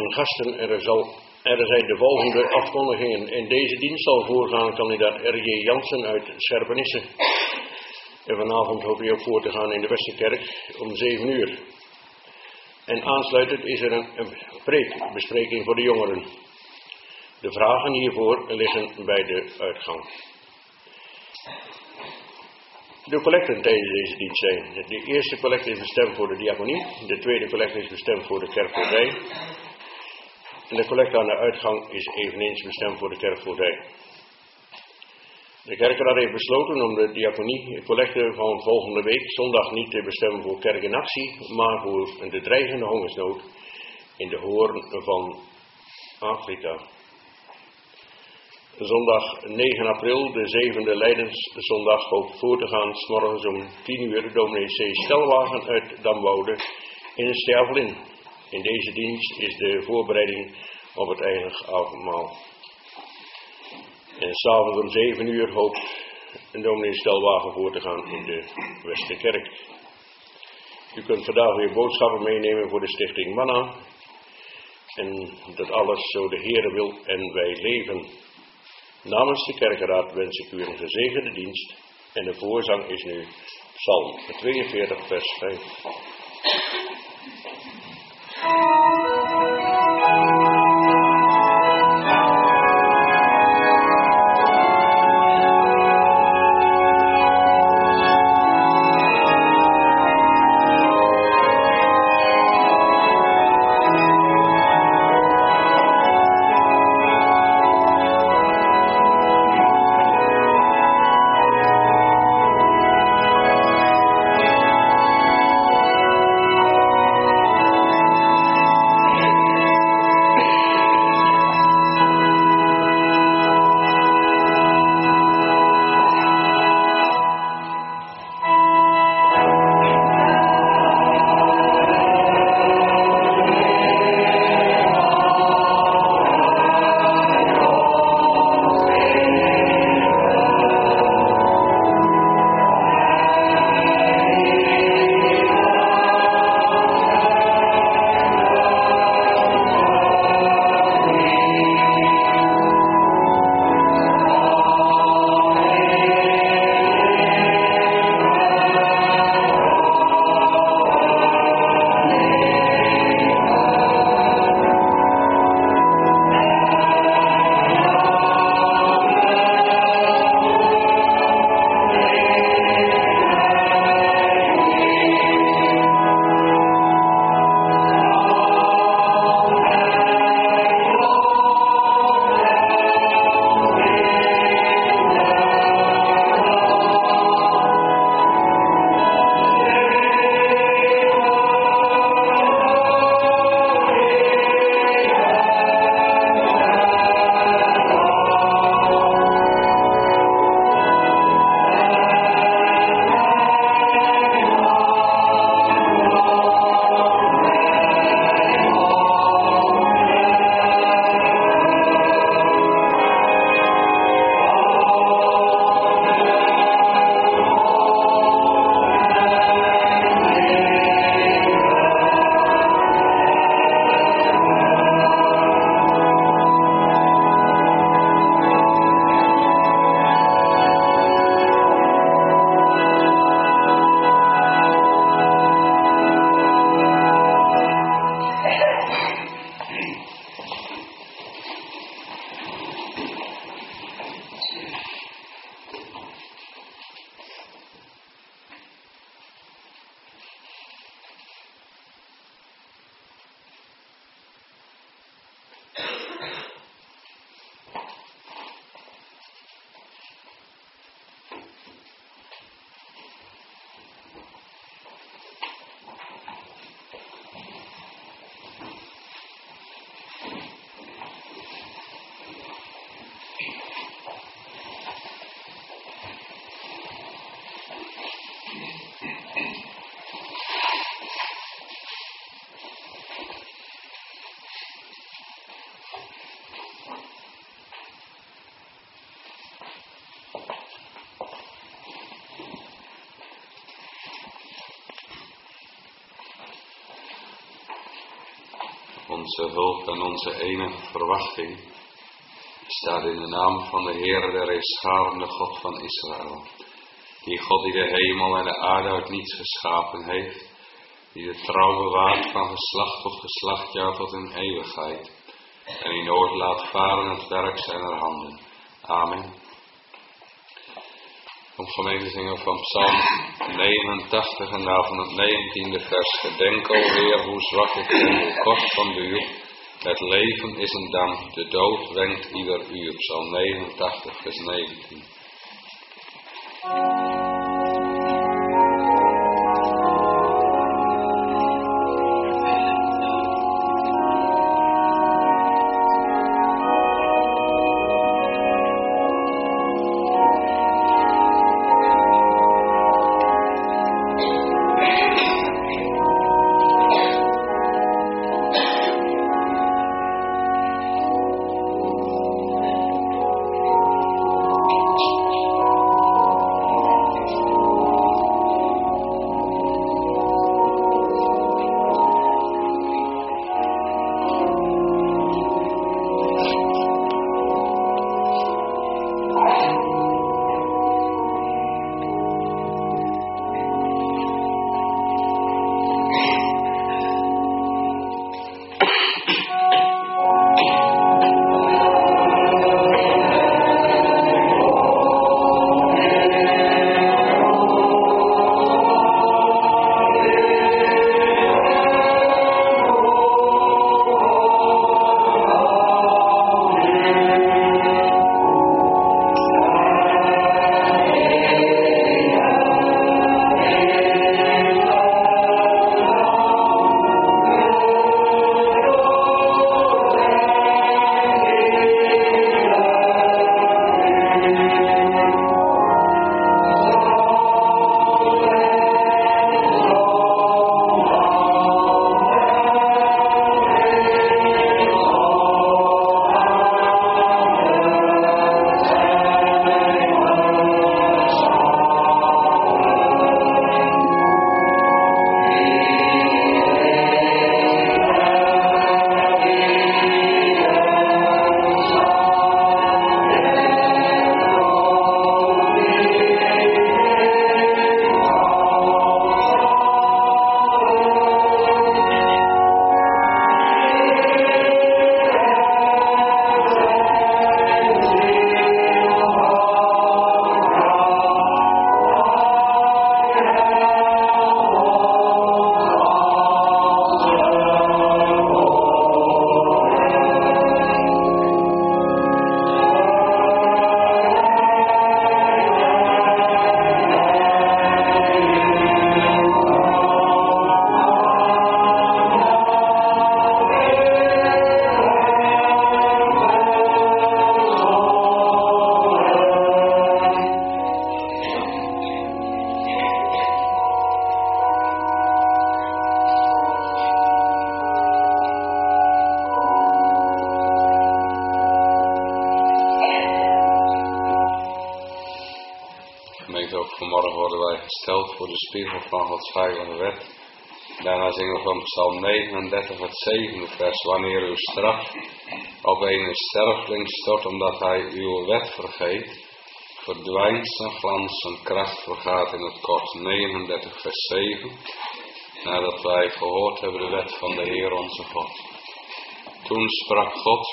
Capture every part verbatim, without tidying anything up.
van gasten. Er, zal, er zijn de volgende afkondigingen. In deze dienst zal voorgaan kandidaat R J Jansen uit Scherpenisse. En vanavond hoop je ook voor te gaan in de Westerkerk om zeven uur. En aansluitend is er een, een preekbespreking voor de jongeren. De vragen hiervoor liggen bij de uitgang. De collecten tijdens deze dienst zijn: de eerste collecte is bestemd voor de diaconie, de tweede collecte is bestemd voor de kerkvoogdij en de collecte aan de uitgang is eveneens bestemd voor de kerkvoogdij. De kerkraad heeft besloten om de diaconie collecte van volgende week zondag niet te bestemmen voor kerk in actie, maar voor de dreigende hongersnood in de hoorn van Afrika. Zondag negen april, de zevende Leidenszondag, hoopt voor te gaan, 's morgens om tien uur, dominee C. Stelwagen uit Damwoude in Stervelin. In deze dienst is de voorbereiding op het heilig avondmaal. En s'avonds om zeven uur hoopt dominee Stelwagen voor te gaan in de Westerkerk. U kunt vandaag weer boodschappen meenemen voor de stichting Manna. En dat alles zo de Heere wil en wij leven. Namens de kerkenraad wens ik u een gezegende dienst en de voorzang is nu Psalm tweeënveertig vers vijf. Thank onze hulp en onze enige verwachting staat in de naam van de Heere der Heerscharen, de God van Israël. Die God die de hemel en de aarde uit niets geschapen heeft, die de trouw bewaart van geslacht tot geslacht, ja tot in eeuwigheid, en die nooit laat varen het werk zijner handen. Amen. Om gemeente zingen van Psalm negenentachtig en daarvan het negentiende vers. Gedenk alweer hoe zwak ik ben, hoe kort van duur. Het leven is een damp, de dood wenkt ieder uur. Psalm negenentachtig vers negentien. Vanmorgen worden wij gesteld voor de spiegel van Gods heilige wet. Daarna zingen we van Psalm negenendertig, het zevende vers. Wanneer uw straf op een sterveling stort, omdat hij uw wet vergeet, verdwijnt zijn glans, zijn kracht vergaat in het kort. negenendertig vers zeven. Nadat wij gehoord hebben de wet van de Heer onze God. Toen sprak God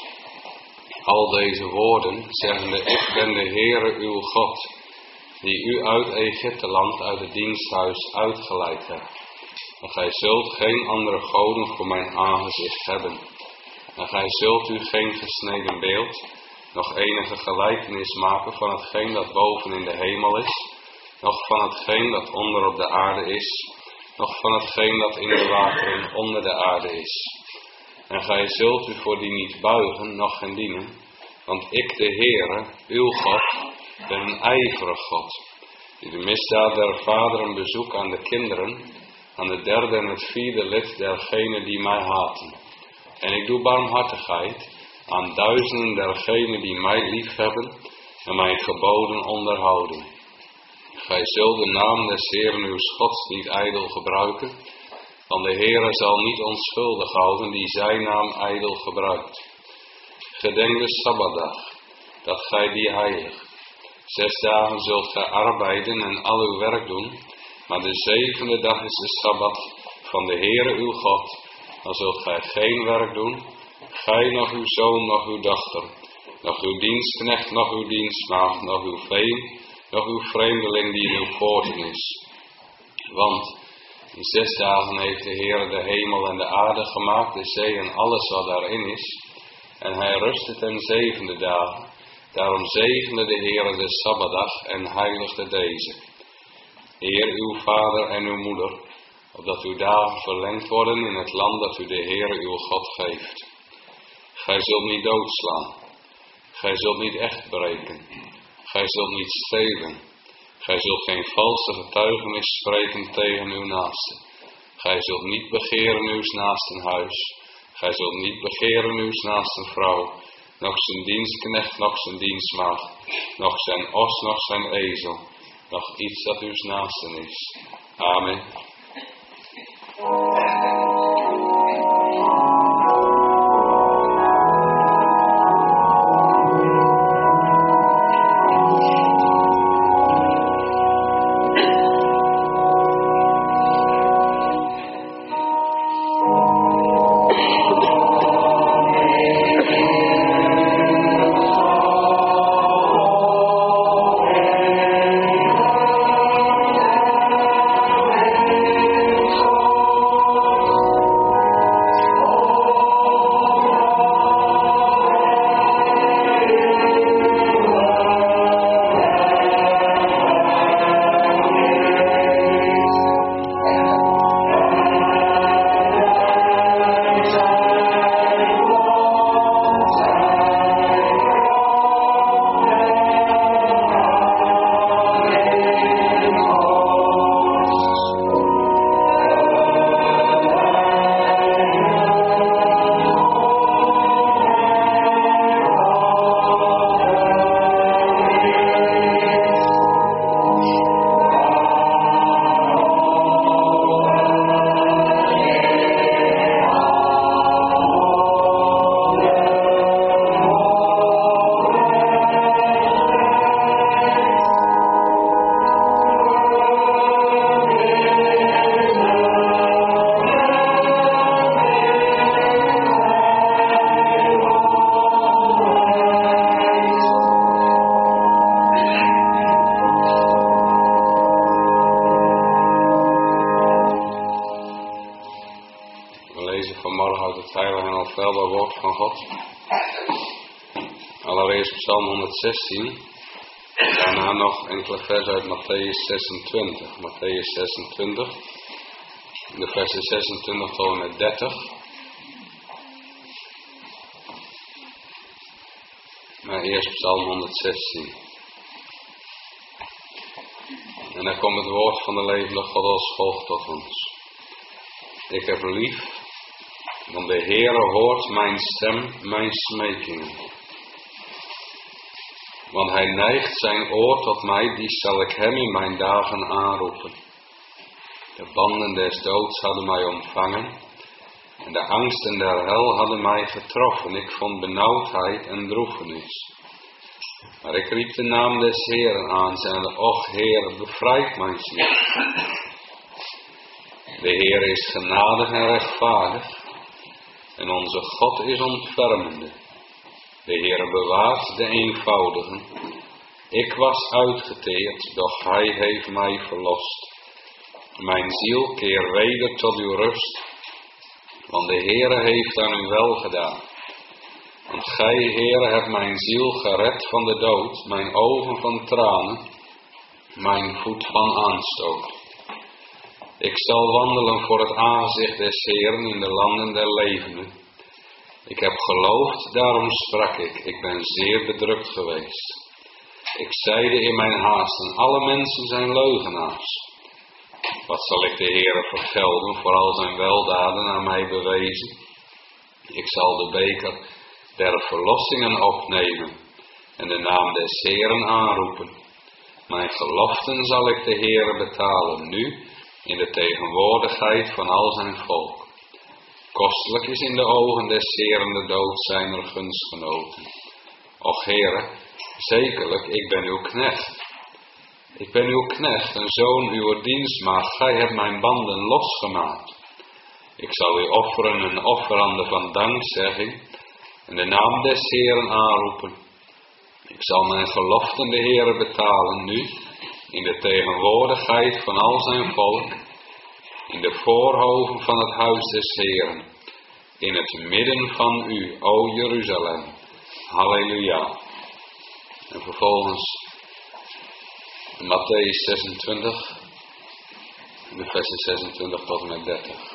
al deze woorden, zeggende: Ik ben de Heere uw God, die u uit Egypteland, uit het diensthuis uitgeleid hebt. En gij zult geen andere goden voor mijn aangezicht hebben. En gij zult u geen gesneden beeld, nog enige gelijkenis maken van hetgeen dat boven in de hemel is, nog van hetgeen dat onder op de aarde is, nog van hetgeen dat in de wateren onder de aarde is. En gij zult u voor die niet buigen, noch hen dienen, want ik, de Heere, uw God, ben een ijverig God, die de misdaad der vaderen bezoekt aan de kinderen, aan de derde en het vierde lid dergenen die mij haten. En ik doe barmhartigheid aan duizenden dergenen die mij liefhebben en mijn geboden onderhouden. Gij zult de naam des Heeren uws Gods niet ijdel gebruiken, Want de Heere zal niet onschuldig houden die zijn naam ijdel gebruikt. Gedenk de Sabbatdag, dat gij die heiligt. Zes dagen zult gij arbeiden en al uw werk doen, maar de zevende dag is de Sabbat van de Heere uw God. Dan zult gij geen werk doen, gij, nog uw zoon, nog uw dochter, nog uw dienstknecht, nog uw dienstmaagd, nog uw veen, nog uw vreemdeling die in uw poorten is. Want in zes dagen heeft de Heere de hemel en de aarde gemaakt, de zee en alles wat daarin is. En hij rustte ten zevende dagen. Daarom zegende de Heere de Sabbatdag en heiligde deze. Eer uw vader en uw moeder, opdat uw dagen verlengd worden in het land dat u de Heere uw God geeft. Gij zult niet doodslaan. Gij zult niet echt breken. Gij zult niet stelen. Gij zult geen valse getuigenis spreken tegen uw naaste. Gij zult niet begeren uws naasten huis. Gij zult niet begeren uws naasten vrouw, nog zijn dienstknecht, nog zijn dienstmaagd, nog zijn os, nog zijn ezel, nog iets dat uws naasten is. Amen. Psalm honderdzestien, daarna nog enkele versen uit Mattheüs zesentwintig. Mattheüs zesentwintig, de versen zesentwintig tot en met dertig. Maar eerst Psalm honderdzestien. En dan komt het woord van de levende God als volgt tot ons. Ik heb lief, want de Heere hoort mijn stem, mijn smekingen. Want hij neigt zijn oor tot mij, die zal ik hem in mijn dagen aanroepen. De banden des doods hadden mij omvangen, en de angsten der hel hadden mij getroffen. Ik vond benauwdheid en droefenis. Maar ik riep de naam des Heeren aan, zeggende, och Heer, bevrijd mijn ziel. De Heer is genadig en rechtvaardig, en onze God is ontfermende. De Heere bewaart de eenvoudigen. Ik was uitgeteerd, doch hij heeft mij verlost. Mijn ziel keer weder tot uw rust, want de Heere heeft aan u wel gedaan. Want gij, Heere, hebt mijn ziel gered van de dood, mijn ogen van tranen, mijn voet van aanstoot. Ik zal wandelen voor het aangezicht des Heeren in de landen der levenden. Ik heb geloofd, daarom sprak ik. Ik ben zeer bedrukt geweest. Ik zeide in mijn haasten, alle mensen zijn leugenaars. Wat zal ik de Heere vergelden voor al zijn weldaden aan mij bewezen? Ik zal de beker der verlossingen opnemen en de naam des Heeren aanroepen. Mijn geloften zal ik de Heere betalen nu in de tegenwoordigheid van al zijn volk. Kostelijk is in de ogen des Heeren de dood zijner gunstgenoten. Och Heere, zekerlijk, ik ben uw knecht. Ik ben uw knecht, een zoon uw dienstmaagd. Gij hebt mijn banden losgemaakt. Ik zal u offeren een offerande van dankzegging en de naam des Heeren aanroepen. Ik zal mijn geloften de Heere betalen nu, in de tegenwoordigheid van al zijn volk, in de voorhoven van het huis des Heeren, in het midden van u, o Jeruzalem. Halleluja. En vervolgens Mattheüs zesentwintig, de versen zesentwintig tot en met dertig.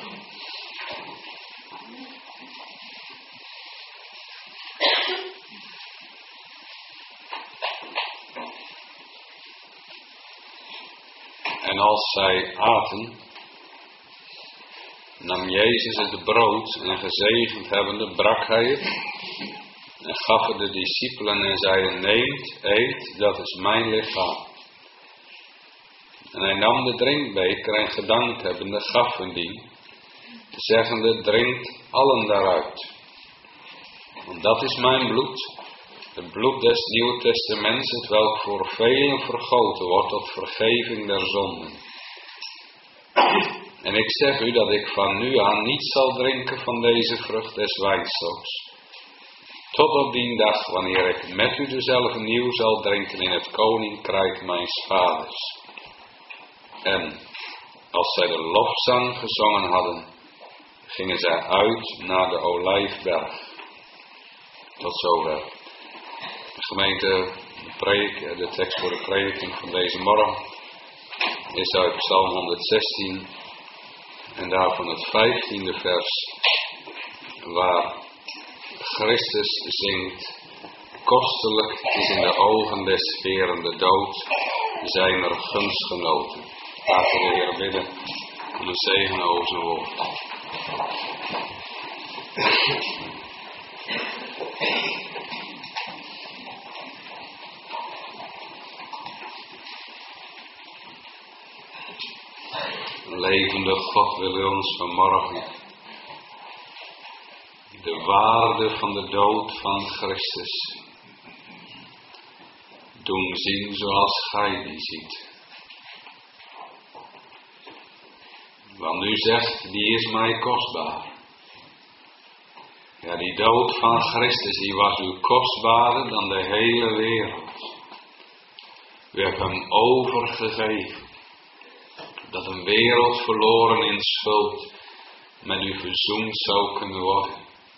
En als zij aten, nam Jezus het brood en gezegend hebbende brak hij het en gaf het de discipelen en zeide: neemt, eet, dat is mijn lichaam. En hij nam de drinkbeker en gedankt hebbende gaf hun die, zeggende: drinkt allen daaruit. Want dat is mijn bloed, het bloed des Nieuwe Testaments, het welk voor velen vergoten wordt tot vergeving der zonden. En ik zeg u dat ik van nu aan niet zal drinken van deze vrucht des wijnstoks, tot op die dag wanneer ik met u dezelfde nieuw zal drinken in het koninkrijk mijns vaders. En als zij de lofzang gezongen hadden, gingen zij uit naar de Olijfberg. Tot zover. Gemeente, de, preek, de tekst voor de prediking van deze morgen is uit Psalm honderdzestien en daarvan het vijftiende vers, waar Christus zingt: kostelijk is in de ogen des Heeren de dood zijner gunstgenoten. Laten we de Heer bidden om een zegen over zijn woord. Levende God, wil u ons vanmorgen de waarde van de dood van Christus doen zien zoals gij die ziet. Want u zegt, die is mij kostbaar. Ja, die dood van Christus, die was u kostbaarder dan de hele wereld. U hebt hem overgegeven, dat een wereld verloren in schuld met u verzoend zou kunnen worden.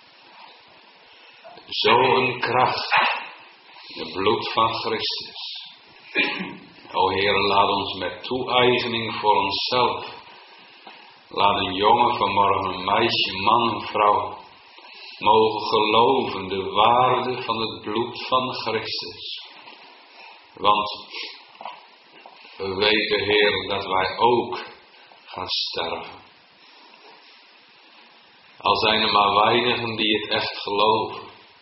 Zo'n kracht, het bloed van Christus. O Heer, laat ons met toe-eigening voor onszelf, laat een jongen vanmorgen, een meisje, man en vrouw, mogen geloven de waarde van het bloed van Christus. Want we weten, Heer, dat wij ook gaan sterven. Al zijn er maar weinigen die het echt geloven.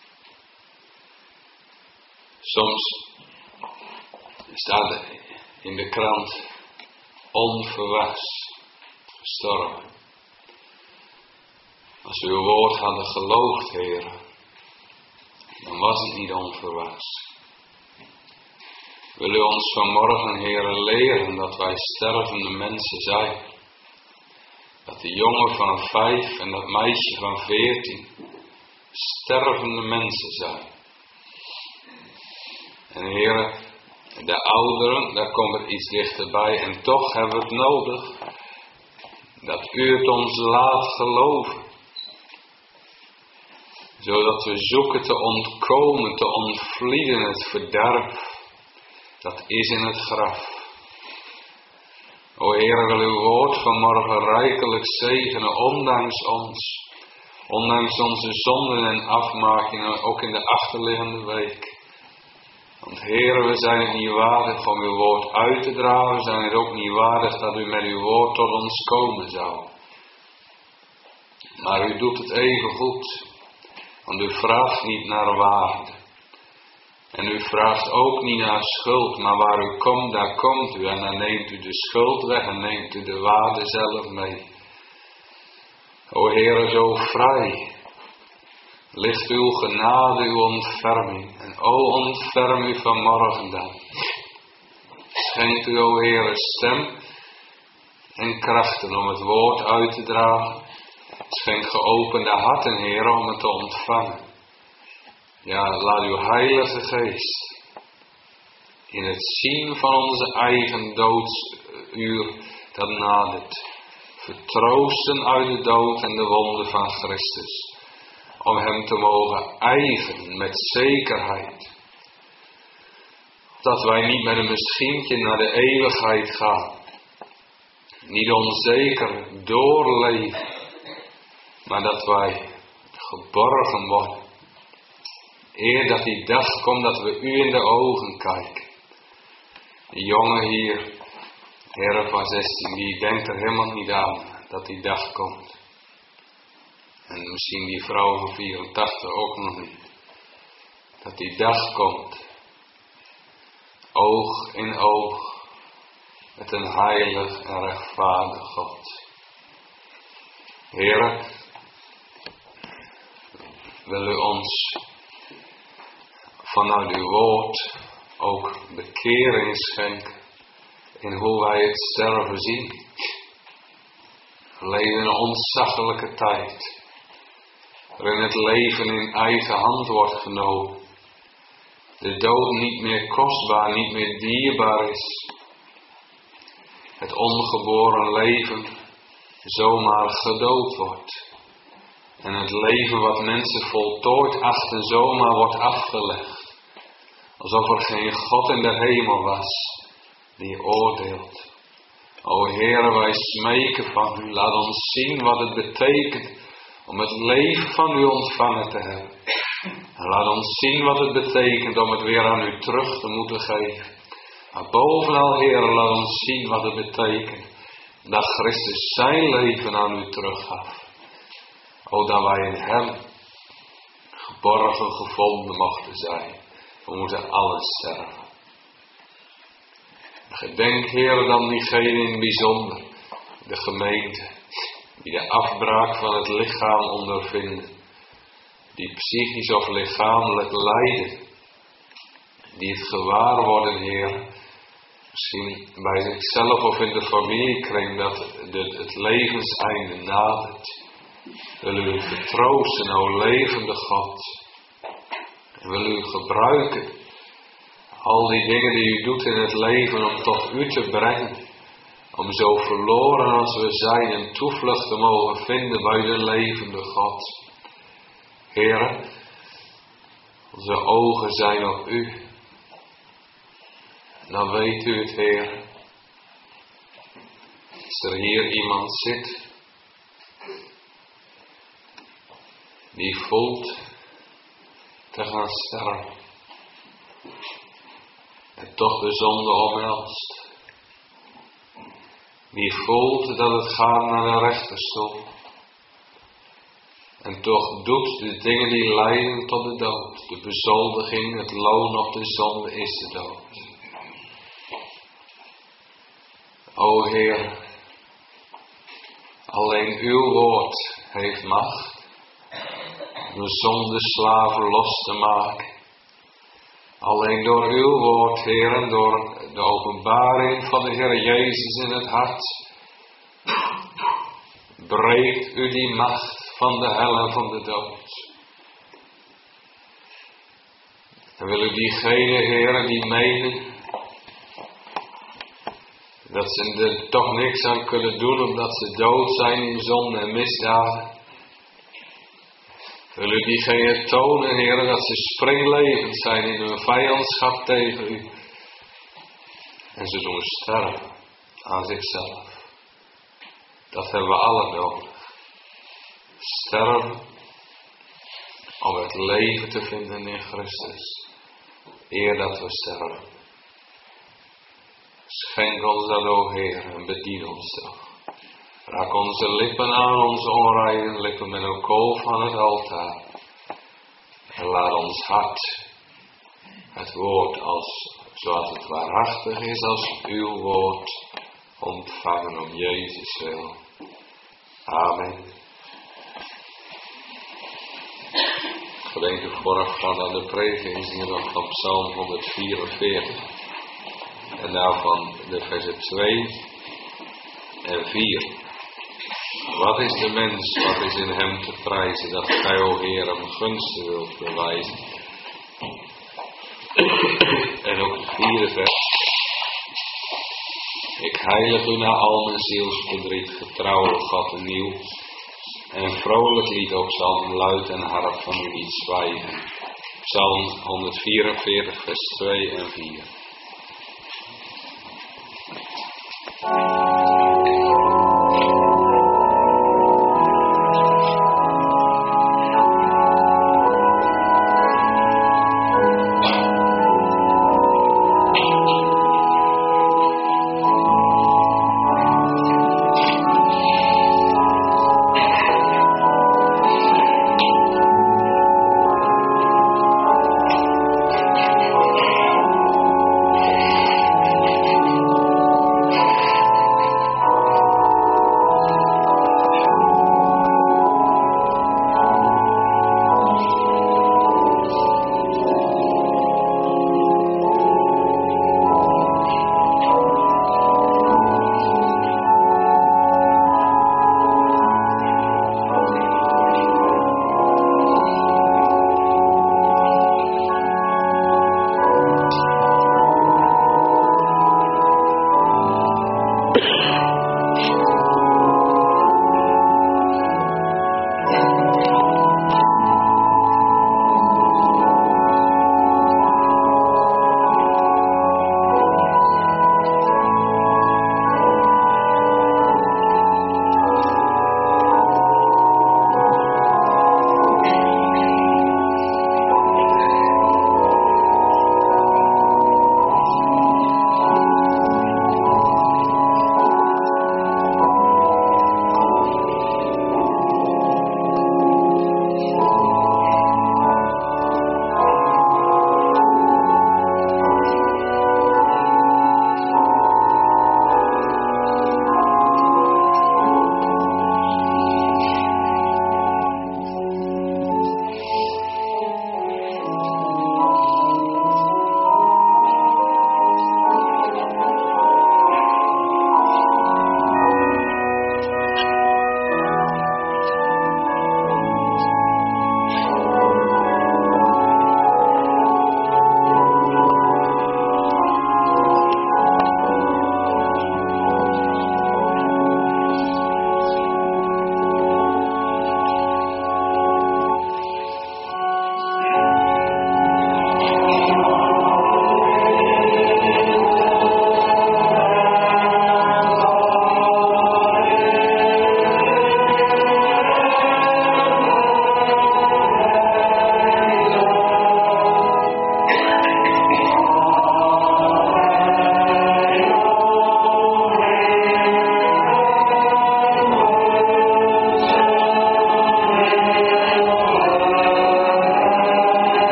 Soms staat in de krant onverwachts gestorven. Als we uw woord hadden geloofd, Heer, dan was het niet onverwachts. Wil u ons vanmorgen, Heer, leren dat wij stervende mensen zijn. Dat de jongen van vijf en dat meisje van veertien stervende mensen zijn. En Heer, de ouderen, daar komt het iets dichterbij en toch hebben we het nodig dat u het ons laat geloven. Zodat we zoeken te ontkomen, te ontvlieden het verderf. Dat is in het graf. O Heer, wil uw woord vanmorgen rijkelijk zegenen, ondanks ons. Ondanks onze zonden en afmakingen, ook in de achterliggende week. Want Heer, we zijn het niet waardig om uw woord uit te dragen. We zijn het ook niet waardig dat u met uw woord tot ons komen zou. Maar u doet het even goed. Want u vraagt niet naar waarde. En u vraagt ook niet naar schuld, maar waar u komt, daar komt u. En dan neemt u de schuld weg en neemt u de waarde zelf mee. O Heere, zo vrij ligt uw genade, uw ontferming. En o ontferm u vanmorgen dan. Schenkt u, o Heere, stem en krachten om het woord uit te dragen. Schenk geopende harten, Heere, om het te ontvangen. Ja, laat uw Heilige Geest in het zien van onze eigen doodsuur dat nadert, vertroosten uit de dood en de wonden van Christus, om hem te mogen eigen met zekerheid. Dat wij niet met een misschientje naar de eeuwigheid gaan, niet onzeker doorleven, maar dat wij geborgen worden. Eer dat die dag komt dat we u in de ogen kijken. Die jongen hier, Heere van zestien, die denkt er helemaal niet aan dat die dag komt. En misschien die vrouw van vierentachtig ook nog niet. Dat die dag komt. Oog in oog met een heilig en rechtvaardig God. Heere, wil u ons vanuit uw woord ook bekering schenken in hoe wij het sterven zien. We leven in een ontzaglijke tijd, waarin het leven in eigen hand wordt genomen. De dood niet meer kostbaar, niet meer dierbaar is. Het ongeboren leven zomaar gedood wordt. En het leven wat mensen voltooid achten zomaar wordt afgelegd. Alsof er geen God in de hemel was die oordeelt. O Heere, wij smeken van u. Laat ons zien wat het betekent om het leven van u ontvangen te hebben. En laat ons zien wat het betekent om het weer aan u terug te moeten geven. Maar bovenal, Heere, laat ons zien wat het betekent dat Christus zijn leven aan u teruggaf. O, dat wij in hem geborgen gevonden mochten zijn. We moeten alles sterven. Gedenk, Heer, dan diegene in het bijzonder, de gemeente, die de afbraak van het lichaam ondervinden, die psychisch of lichamelijk lijden, die het gewaar worden, Heer, misschien bij zichzelf of in de familiekring, dat de, het levenseinde nadert. Wil u vertroosten, o levende God. En wil u gebruiken al die dingen die u doet in het leven om tot u te brengen. Om zo verloren als we zijn een toevlucht te mogen vinden bij de levende God. Heere, onze ogen zijn op u. Dan weet u het, Heer. Als er hier iemand zit die voelt te gaan sterven en toch de zonde omhelst, die voelt dat het gaat naar de rechterstoel en toch doet de dingen die leiden tot de dood, de bezoldiging, het loon op de zonde is de dood. O Heer, alleen uw woord heeft macht om de zondeslaven los te maken. Alleen door uw woord, Heer, en door de openbaring van de Heer Jezus in het hart, breekt u die macht van de hel en van de dood. En wil u diegenen, Heer, die menen dat ze er toch niks aan kunnen doen omdat ze dood zijn in zonde en misdaden. Wil u diegenen tonen, Heer, dat ze springlevend zijn in hun vijandschap tegen u. En ze doen sterven aan zichzelf. Dat hebben we alle nodig. Sterven om het leven te vinden in Christus. Eer dat we sterven. Schenk ons dat, o Heer, en bedien ons toch. Raak onze lippen aan, onze onreine lippen, met een kool van het altaar. En laat ons hart het woord als, zoals het waarachtig is als uw woord, ontvangen om Jezus wil. Amen. Gemeente voorafgaand aan de prediking zingen we van Psalm honderdvierenveertig. En daarvan de versen twee en vier. Wat is de mens, wat is in hem te prijzen, dat gij, o Heer, hem gunsten wilt bewijzen. En ook het vierde vers. Ik heilig u na al mijn zielsverdriet, getrouwe God en nieuw. En vrolijk lied op psalm luid en harp van u niet zwijgen. Psalm honderdvierenveertig vers twee en vier. Thank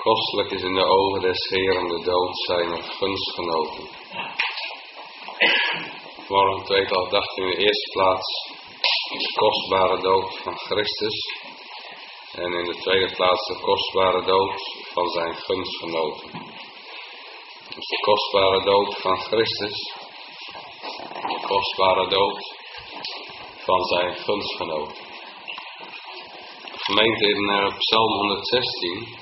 kostelijk is in de ogen des Heeren de dood zijner gunstgenoten. Morgen tweetal dacht in de eerste plaats de kostbare dood van Christus. En in de tweede plaats de kostbare dood van zijn gunstgenoten. Dus de kostbare dood van Christus. De kostbare dood van zijn gunstgenoten. De gemeente in uh, Psalm honderdzestien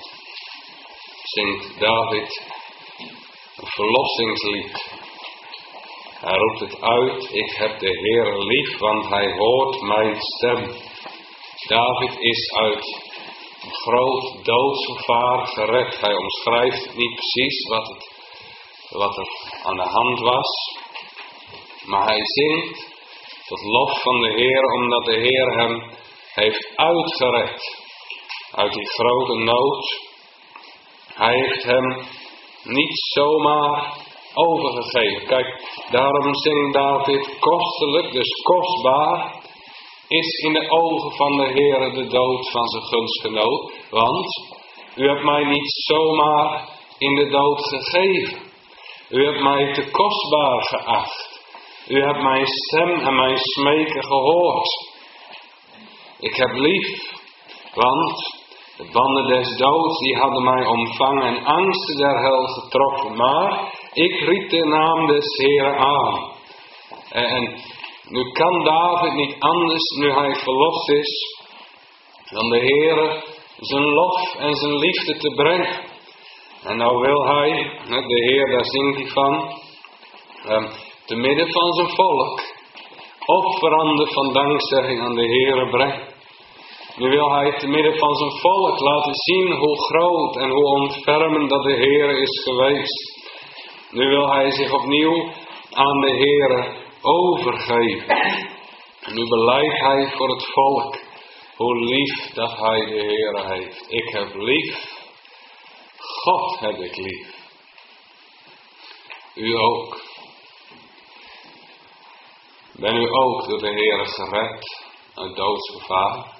zingt David een verlossingslied. Hij roept het uit: ik heb de Heer lief, want hij hoort mijn stem. David is uit een groot doodsgevaar gered. Hij omschrijft niet precies wat, het, wat er aan de hand was. Maar hij zingt tot lof van de Heer, omdat de Heer hem heeft uitgered uit die grote nood. Hij heeft hem niet zomaar overgegeven. Kijk, daarom zingt David kostelijk, dus kostbaar, is in de ogen van de Heere de dood van zijn gunstgenoot. Want u hebt mij niet zomaar in de dood gegeven. U hebt mij te kostbaar geacht. U hebt mijn stem en mijn smeken gehoord. Ik heb lief, want de banden des doods die hadden mij omvangen en angsten der hel getroffen. Maar ik riep de naam des Heeren aan. En nu kan David niet anders, nu hij verlost is, dan de Heere zijn lof en zijn liefde te brengen. En nou wil hij, de Heer, daar zingt hij van, te midden van zijn volk, offeranden van dankzegging aan de Heere brengen. Nu wil hij te midden van zijn volk laten zien hoe groot en hoe ontfermend dat de Heere is geweest. Nu wil hij zich opnieuw aan de Heere overgeven. En nu belijdt hij voor het volk hoe lief dat hij de Heere heeft. Ik heb lief. God heb ik lief. U ook. Ben u ook door de Heere gered uit doodsgevaar?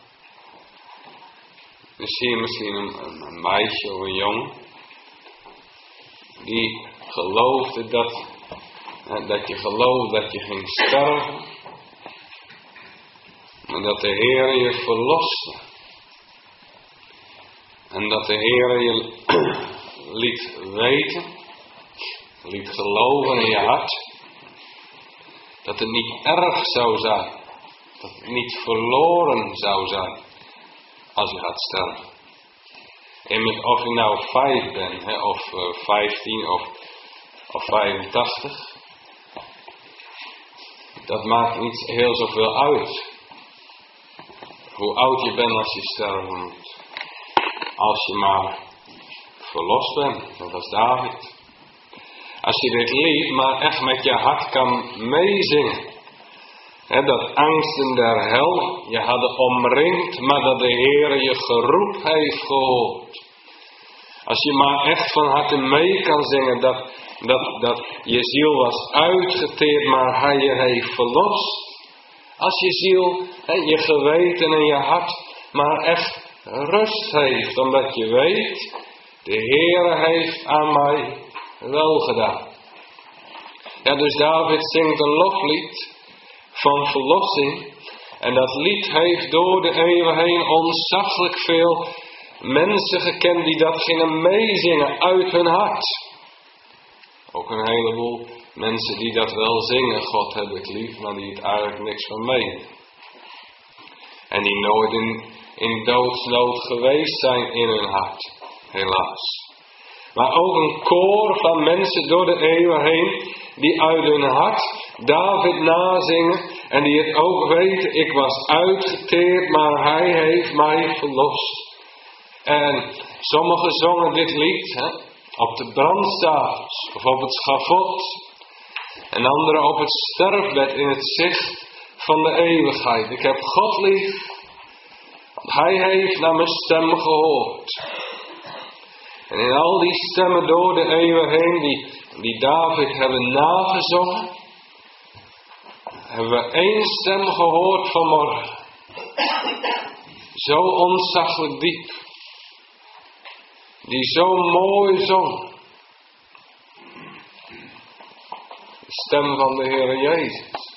Is hier misschien een, een meisje of een jongen die geloofde dat, dat je geloofde dat je ging sterven, maar dat de Heere je verloste en dat de Heere je liet weten, liet geloven in je hart, dat het niet erg zou zijn, dat het niet verloren zou zijn als je gaat sterven. En met, of je nou vijf bent, hè, of uh, vijftien of, of vijfentachtig, dat maakt niet heel zoveel uit. Hoe oud je bent als je sterven moet. Als je maar verlost bent, net als David. Als je dit lied maar echt met je hart kan meezingen. He, dat angsten der hel je hadden omringd, maar dat de Heere je geroep heeft gehoord. Als je maar echt van harte mee kan zingen dat, dat, dat je ziel was uitgeteerd, maar hij je heeft verlost. Als je ziel, he, je geweten en je hart, maar echt rust heeft, omdat je weet, de Heere heeft aan mij wel gedaan. Ja, dus David zingt een loflied van verlossing. En dat lied heeft door de eeuwen heen ontzaglijk veel mensen gekend die dat gingen meezingen uit hun hart. Ook een heleboel mensen die dat wel zingen, God heb ik lief, maar die het eigenlijk niks van menen. En die nooit in, in doodsnood geweest zijn in hun hart, helaas. Maar ook een koor van mensen door de eeuwen heen die uit hun hart David nazingen en die het ook weten, ik was uitgeteerd, maar hij heeft mij verlost. En sommigen zongen dit lied hè, op de brandstapels of op het schavot. En anderen op het sterfbed in het zicht van de eeuwigheid. Ik heb God lief, want hij heeft naar mijn stem gehoord. En in al die stemmen door de eeuwen heen die, die David hebben nagezongen, hebben we één stem gehoord vanmorgen. Zo ontzaglijk diep. die zo mooi zong. De stem van de Heer Jezus.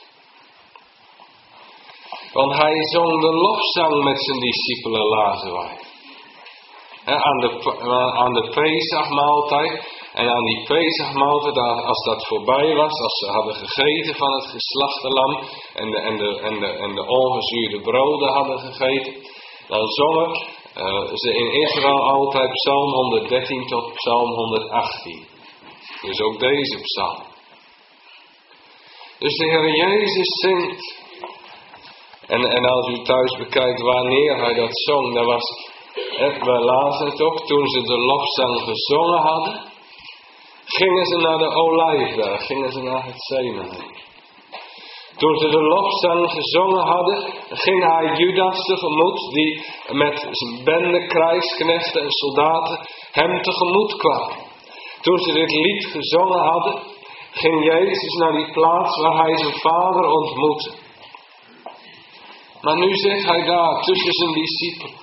Want hij zong de lofzang met zijn discipelen, lazen wij. He, aan de, aan de Pesachmaaltijd. En aan die Pesachmaaltijd, als dat voorbij was, als ze hadden gegeten van het geslachte lam en de, en de, en de, en de ongezuurde broden hadden gegeten, dan zongen uh, ze in Israël altijd Psalm honderddertien tot Psalm honderdachttien. Dus ook deze psalm. Dus de Heer Jezus zingt. En, en als u thuis bekijkt wanneer hij dat zong, dan was het, wij lazen het ook, toen ze de lofzang gezongen hadden, gingen ze naar de Olijfberg, gingen ze naar het Zemene. Toen ze de lofzang gezongen hadden, ging hij Judas tegemoet, die met zijn bende krijgsknechten en soldaten hem tegemoet kwam. Toen ze dit lied gezongen hadden, ging Jezus naar die plaats waar hij zijn vader ontmoette. Maar nu zit hij daar tussen zijn discipelen.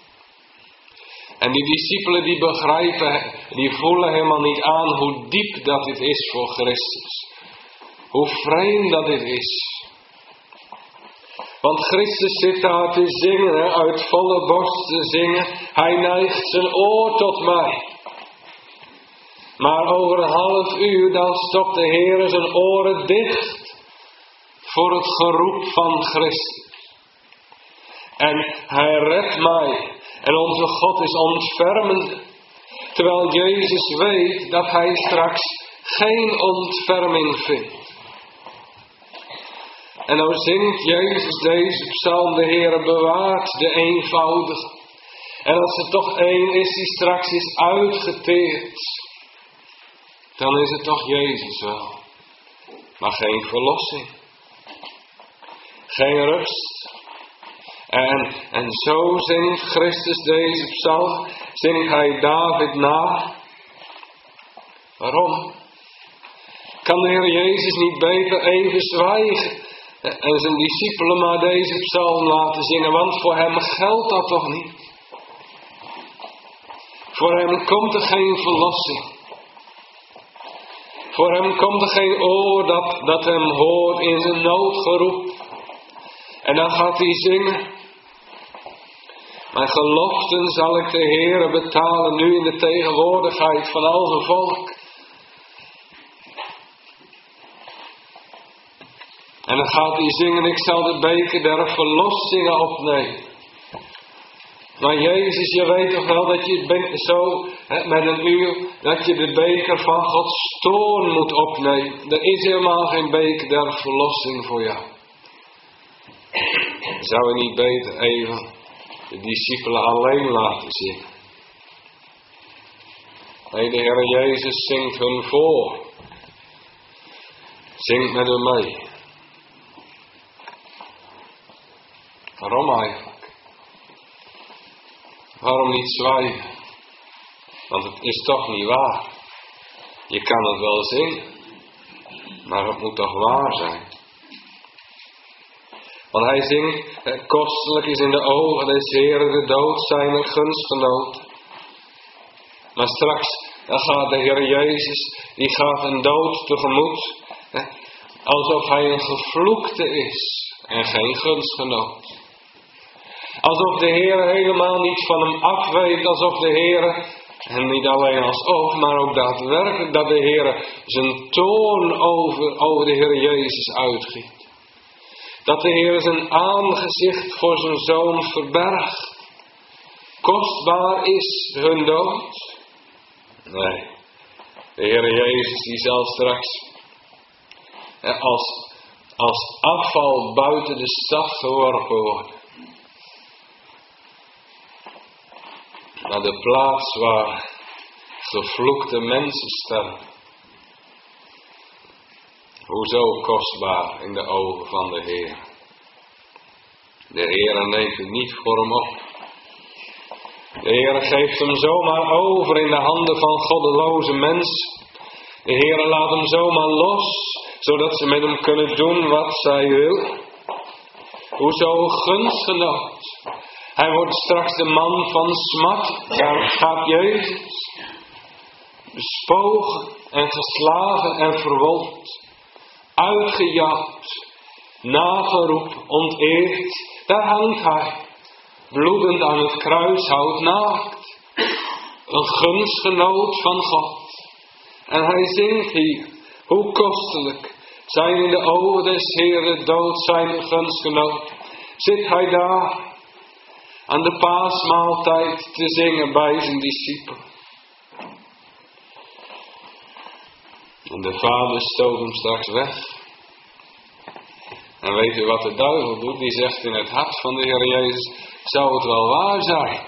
En die discipelen die begrijpen, die voelen helemaal niet aan hoe diep dat dit is voor Christus. Hoe vreemd dat dit is. Want Christus zit daar te zingen, uit volle borst te zingen. Hij neigt zijn oor tot mij. Maar over een half uur dan stopt de Heer zijn oren dicht voor het geroep van Christus. En hij redt mij. En onze God is ontfermend. Terwijl Jezus weet dat hij straks geen ontferming vindt. En nou zingt Jezus deze psalm, de Heere bewaart de eenvoudige. En als er toch één is die straks is uitgeteerd, dan is het toch Jezus wel. Maar geen verlossing. Geen rust. En, en zo zingt Christus deze psalm, zingt hij David na. Waarom? Kan de Heer Jezus niet beter even zwijgen en zijn discipelen maar deze psalm laten zingen, want voor hem geldt dat toch niet? Voor hem komt er geen verlossing. Voor hem komt er geen oor dat, dat hem hoort in zijn noodgeroep. En dan gaat hij zingen. Mijn geloften zal ik de Heere betalen nu in de tegenwoordigheid van al zijn volk. En dan gaat hij zingen, ik zal de beker der verlossingen opnemen. Maar Jezus, je weet toch wel dat je bent zo hè, met een uur, dat je de beker van Gods toorn moet opnemen. Er is helemaal geen beker der verlossing voor jou. Zou je niet beter even de discipelen alleen laten zingen? Nee, de Heer Jezus zingt hun voor. Zingt met hen mee. Waarom eigenlijk? Waarom niet zwijgen? Want het is toch niet waar. Je kan het wel zingen, maar het moet toch waar zijn. Want hij zingt, kostelijk is in de ogen des Heeren de dood zijner gunstgenoot. Maar straks, dan gaat de Heer Jezus, die gaat een dood tegemoet, alsof hij een gevloekte is en geen gunstgenoot. Alsof de Heer helemaal niet van hem afweet, alsof de Heer, en niet alleen als oog, maar ook daadwerkelijk dat de Heer zijn toorn over, over de Heer Jezus uitgiet. Dat de Heer zijn aangezicht voor zijn zoon verbergt. Kostbaar is hun dood. Nee, de Heer Jezus die zal straks als, als afval buiten de stad geworpen worden. Naar de plaats waar gevloekte mensen sterven. Hoezo kostbaar in de ogen van de Heer? De Heer neemt het niet voor hem op. De Heer geeft hem zomaar over in de handen van goddeloze mensen. De Heer laat hem zomaar los, zodat ze met hem kunnen doen wat zij wil. Hoezo gunstgenoot? Hij wordt straks de man van smart. Daar gaat Jezus. Bespogen en geslagen en verwond. Uitgejouwd. Nageroepen, onteerd. Daar hangt hij. Bloedend aan het kruishout naakt. Een gunstgenoot van God. En hij zingt hier. Hoe kostelijk zijn in de ogen des Heeren dood zijn gunstgenoot. Zit hij daar aan de paasmaaltijd te zingen bij zijn discipelen. En de vader stoot hem straks weg. En weet u wat de duivel doet? Die zegt in het hart van de Heer Jezus, zou het wel waar zijn?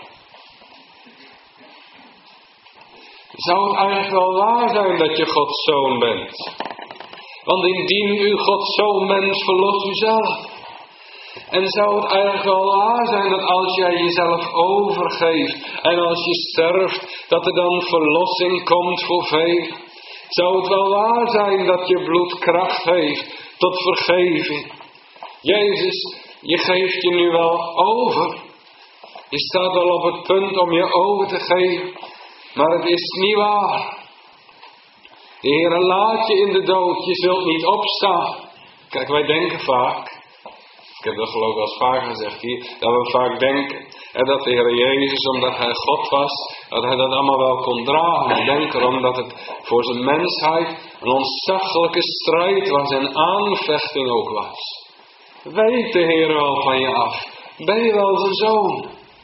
Zou het eigenlijk wel waar zijn dat je Gods zoon bent? Want indien u Gods zoon bent, verlost u zelf. En zou het eigenlijk wel waar zijn dat als jij jezelf overgeeft en als je sterft, dat er dan verlossing komt voor velen? Zou het wel waar zijn dat je bloed kracht heeft tot vergeving? Jezus, je geeft je nu wel over. Je staat al op het punt om je over te geven, maar het is niet waar. De Heer laat je in de dood, je zult niet opstaan. Kijk, wij denken vaak, ik heb dat geloof ik al vaak gezegd hier, dat we vaak denken en dat de Heer Jezus, omdat hij God was, dat hij dat allemaal wel kon dragen. Ik denk erom dat het voor zijn mensheid een ontzaglijke strijd was en aanvechting ook was. Weet de Heer wel van je af? Ben je wel zijn zoon?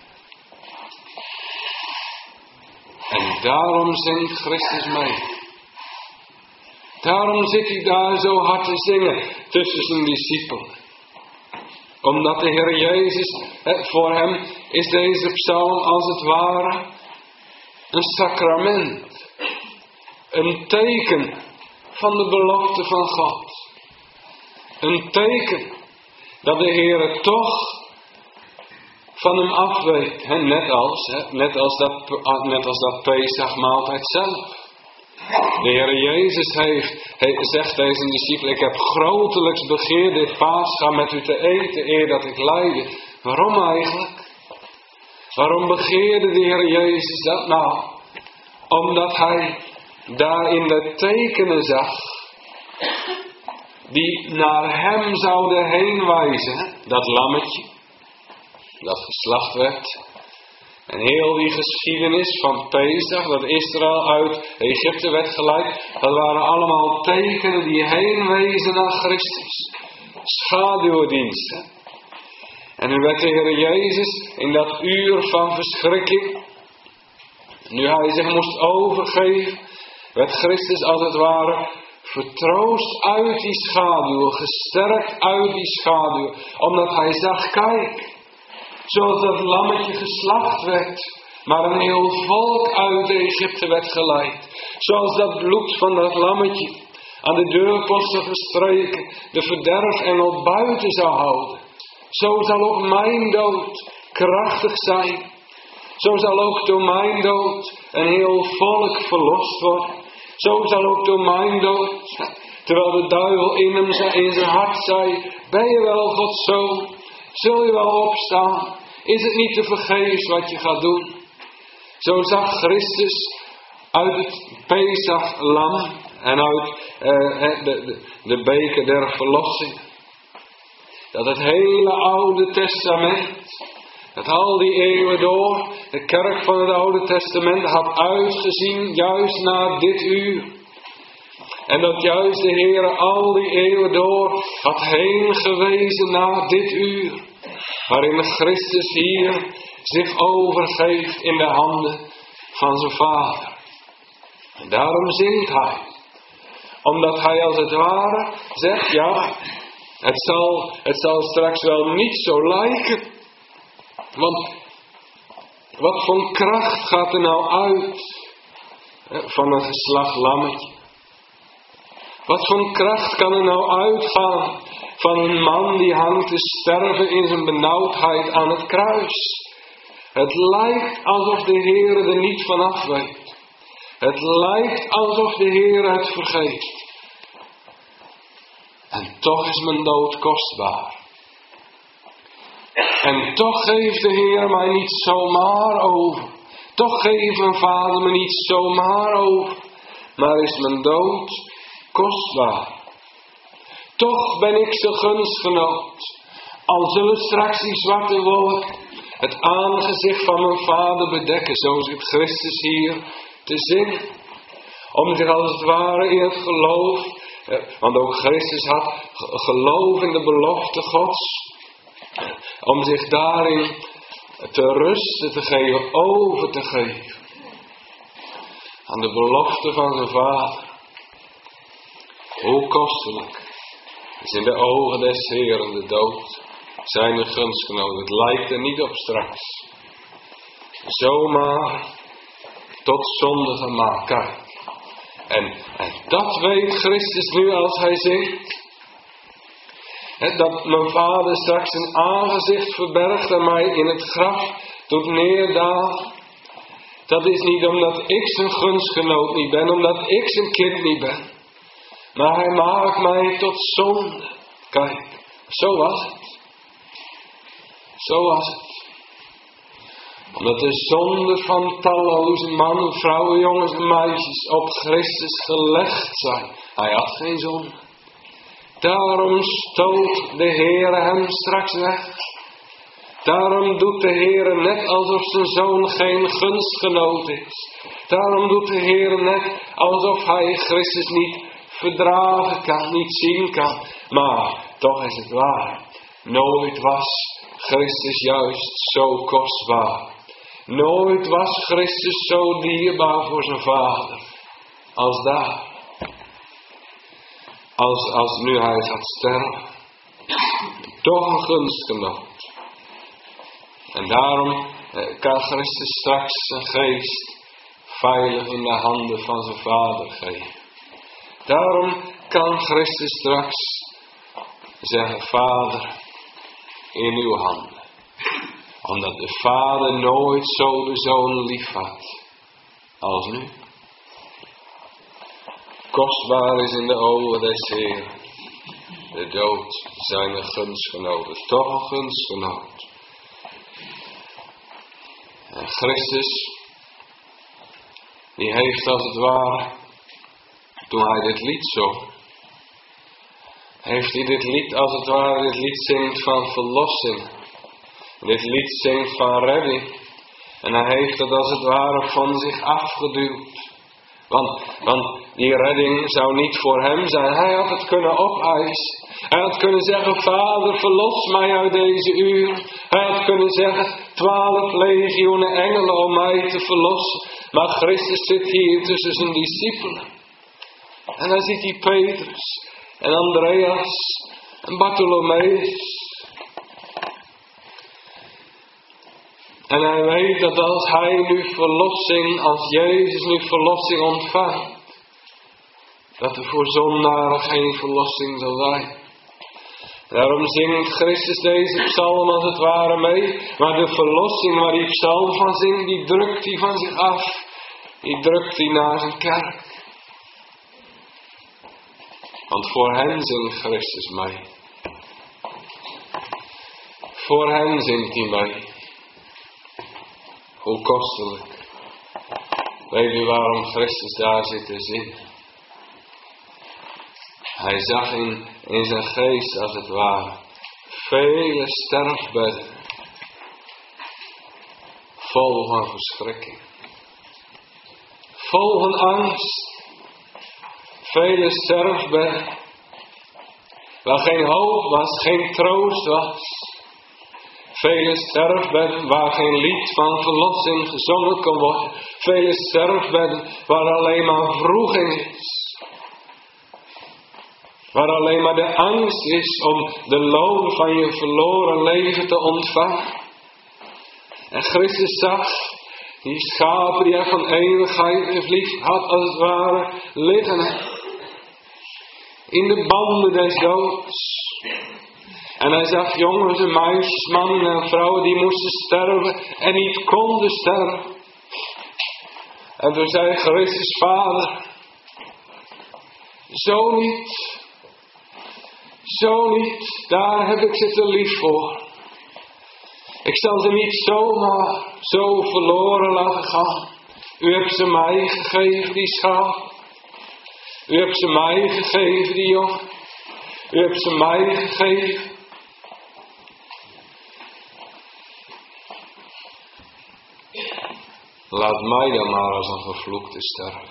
En daarom zingt Christus mee. Daarom zit hij daar zo hard te zingen tussen zijn discipelen. Omdat de Heer Jezus, voor hem is deze psalm als het ware een sacrament. Een teken van de belofte van God. Een teken dat de Heer toch van hem afweet. Net als, net als dat, net als dat Pesachmaaltijd zelf. De Heer Jezus heeft, hij zegt tegen zijn discipelen, ik heb grotelijks begeerd dit Pascha met u te eten eer dat ik lijde. Waarom eigenlijk? Waarom begeerde de Heer Jezus dat nou? Omdat hij daarin de tekenen zag die naar hem zouden heen wijzen. Dat lammetje dat geslacht werd. En heel die geschiedenis van Pesach, dat Israël uit Egypte werd geleid, dat waren allemaal tekenen die heen wezen naar Christus. Schaduwdiensten. En nu werd de Heer Jezus in dat uur van verschrikking, nu hij zich moest overgeven, werd Christus als het ware vertroost uit die schaduw, gesterkt uit die schaduw, omdat hij zag, kijk, zoals dat lammetje geslacht werd, maar een heel volk uit Egypte werd geleid. Zoals dat bloed van dat lammetje aan de deurposten gestreken de verderfengel buiten zou houden. Zo zal ook mijn dood krachtig zijn. Zo zal ook door mijn dood een heel volk verlost worden. Zo zal ook door mijn dood, terwijl de duivel in hem in zijn hart zei, ben je wel Gods zoon? Zul je wel opstaan? Is het niet te vergeefs wat je gaat doen? Zo zag Christus uit het Pesach-lam en uit uh, de, de, de beker der verlossing. Dat het hele Oude Testament, dat al die eeuwen door, de kerk van het Oude Testament had uitgezien juist naar dit uur. En dat juist de Heer al die eeuwen door had heen gewezen naar dit uur. Waarin Christus hier zich overgeeft in de handen van zijn Vader. En daarom zingt hij. Omdat hij als het ware zegt, ja, het zal, het zal straks wel niet zo lijken. Want wat voor kracht gaat er nou uit van een geslacht lammetje? Wat voor kracht kan er nou uitgaan van een man die hangt te sterven in zijn benauwdheid aan het kruis? Het lijkt alsof de Heer er niet vanaf weet. Het lijkt alsof de Heer het vergeet. En toch is mijn dood kostbaar. En toch geeft de Heer mij niet zomaar over. Toch geeft mijn Vader me niet zomaar over. Maar is mijn dood kostbaar. Toch ben ik zijn gunstgenoot. Al zullen straks die zwarte wolken het aangezicht van mijn Vader bedekken, zoals het Christus hier te zingen. Om zich als het ware in het geloof, want ook Christus had geloof in de belofte Gods, om zich daarin te rusten te geven, over te geven aan de belofte van zijn Vader. Hoe kostelijk is in de ogen des Heeren de dood, zijn de gunstgenoten. Het lijkt er niet op straks. Zomaar tot zonde gemaakt. Kijk. En, en dat weet Christus nu als hij zingt. He, dat mijn Vader straks zijn aangezicht verbergt en mij in het graf doet neerdalen. Dat is niet omdat ik zijn gunstgenoot niet ben, omdat ik zijn kind niet ben. Maar hij maakt mij tot zonde. Kijk, zo was het. Zo was het. Omdat de zonde van talloze mannen, vrouwen, jongens en meisjes op Christus gelegd zijn. Hij had geen zonde. Daarom stoot de Heere hem straks weg. Daarom doet de Heere net alsof zijn zoon geen gunstgenoot is. Daarom doet de Heere net alsof hij Christus niet verdragen kan, niet zien kan. Maar toch is het waar. Nooit was Christus juist zo kostbaar. Nooit was Christus zo dierbaar voor zijn Vader. Als daar. Als, als nu hij gaat sterven. Toch een gunstgenoot. En daarom kan Christus straks zijn geest veilig in de handen van zijn Vader geven. Daarom kan Christus straks zeggen, Vader, in uw handen. Omdat de Vader nooit zo de Zoon lief had als nu. Kostbaar is in de ogen des Heeren de dood zijn gunstgenoten. Toch een gunstgenoot. En Christus, die heeft als het ware, toen hij dit lied zong, heeft hij dit lied als het ware, dit lied zingt van verlossing. Dit lied zingt van redding. En hij heeft het als het ware van zich afgeduwd. Want, want die redding zou niet voor hem zijn. Hij had het kunnen opeisen. Hij had kunnen zeggen, Vader, verlos mij uit deze uur. Hij had kunnen zeggen, twaalf legioenen engelen om mij te verlossen. Maar Christus zit hier tussen zijn discipelen. En dan ziet hij Petrus en Andreas en Bartholomeus. En hij weet dat als hij nu verlossing, als Jezus nu verlossing ontvangt, dat er voor zondaren geen verlossing zal zijn. Daarom zingt Christus deze psalm als het ware mee. Maar de verlossing waar die psalm van zingt, die drukt hij van zich af. Die drukt hij naar zijn kerk. Want voor hen zingt Christus mee. Voor hen zingt hij mee. Hoe kostelijk. Weet u waarom Christus daar zit te zingen? Hij zag in, in zijn geest als het ware vele sterfbedden. Vol van verschrikking. Vol van angst. Vele sterfbedden. Waar geen hoop was, geen troost was. Vele sterfbedden waar geen lied van verlossing gezongen kan worden. Vele sterfbedden waar alleen maar wroeging is. Waar alleen maar de angst is om de loon van je verloren leven te ontvangen. En Christus zag die schapen die hij van eeuwigheid en lief had als het ware liggen. In de banden des doods. En hij zag jongens en meisjes, mannen en vrouwen die moesten sterven en niet konden sterven. En toen zei Christus, Vader, zo niet, zo niet, daar heb ik ze te lief voor. Ik zal ze niet zomaar zo verloren laten gaan. U hebt ze mij gegeven, die schaap. U hebt ze mij gegeven, die jongen. U hebt ze mij gegeven. Laat mij dan maar als een vervloekte sterven.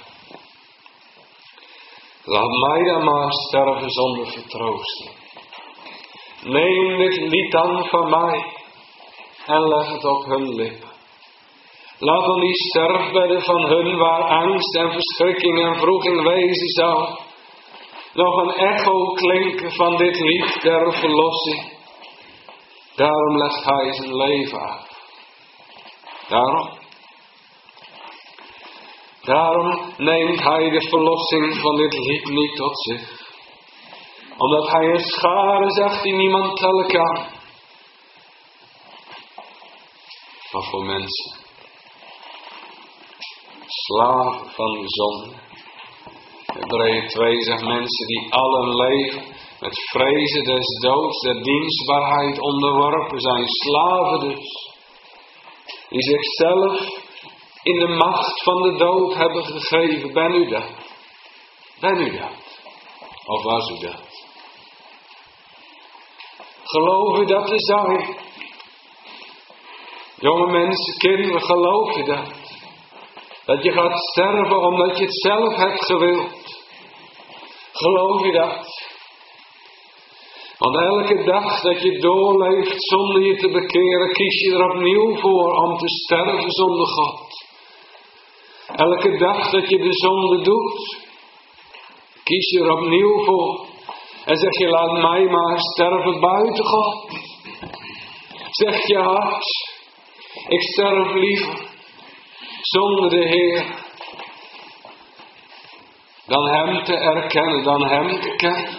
Laat mij dan maar sterven zonder vertroosting. Neem dit lied dan van mij en leg het op hun lippen. Laat dan die sterfbedden van hun waar angst en verschrikking en wroeging wezen zou, nog een echo klinken van dit lied der verlossing. Daarom legt hij zijn leven af. Daarom. Daarom neemt hij de verlossing van dit lied niet tot zich. Omdat hij een schare zegt die niemand tellen kan. Maar voor mensen. Slaven van de zonde. Hebreeën twee zegt mensen die allen leven met vrezen des doods, der dienstbaarheid onderworpen zijn. Slaven dus. Die zichzelf in de macht van de dood hebben gegeven. Ben u dat? Ben u dat? Of was u dat? Geloof u dat te zijn? Jonge mensen, kinderen, geloof je dat? Dat je gaat sterven omdat je het zelf hebt gewild. Geloof je dat? Want elke dag dat je doorleeft zonder je te bekeren, kies je er opnieuw voor om te sterven zonder God. Elke dag dat je de zonde doet, kies je er opnieuw voor. En zeg je, laat mij maar sterven buiten God. Zeg je hart, ik sterf liever zonder de Heer, dan Hem te erkennen, dan Hem te kennen.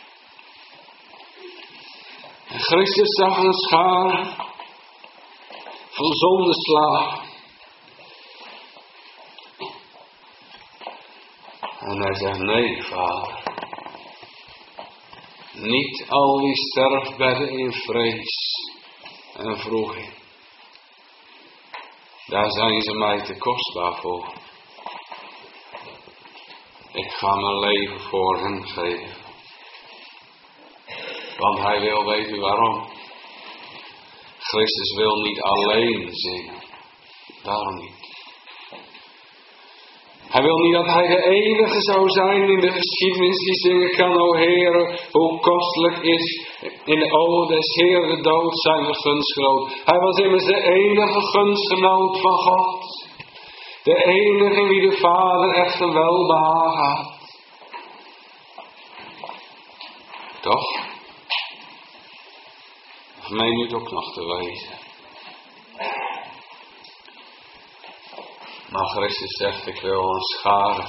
En Christus zag een schare van zondeslaven. En hij zegt, nee, Vader. Niet al die sterfbedden in vrees en wroeging. Daar zijn ze mij te kostbaar voor. Ik ga mijn leven voor hen geven. Want hij wil, weet u waarom? Christus wil niet alleen zingen. Daarom niet. Hij wil niet dat hij de enige zou zijn in de geschiedenis die zingen kan. O Heere, hoe kostelijk is in de ogen des Heeren de dood zijn gunst groot. Hij was immers de enige gunstgenoot van God. De enige in wie de Vader echt een welbehagen had. Toch? Of meen u het ook nog te wezen? Maar Christus zegt, ik wil een schare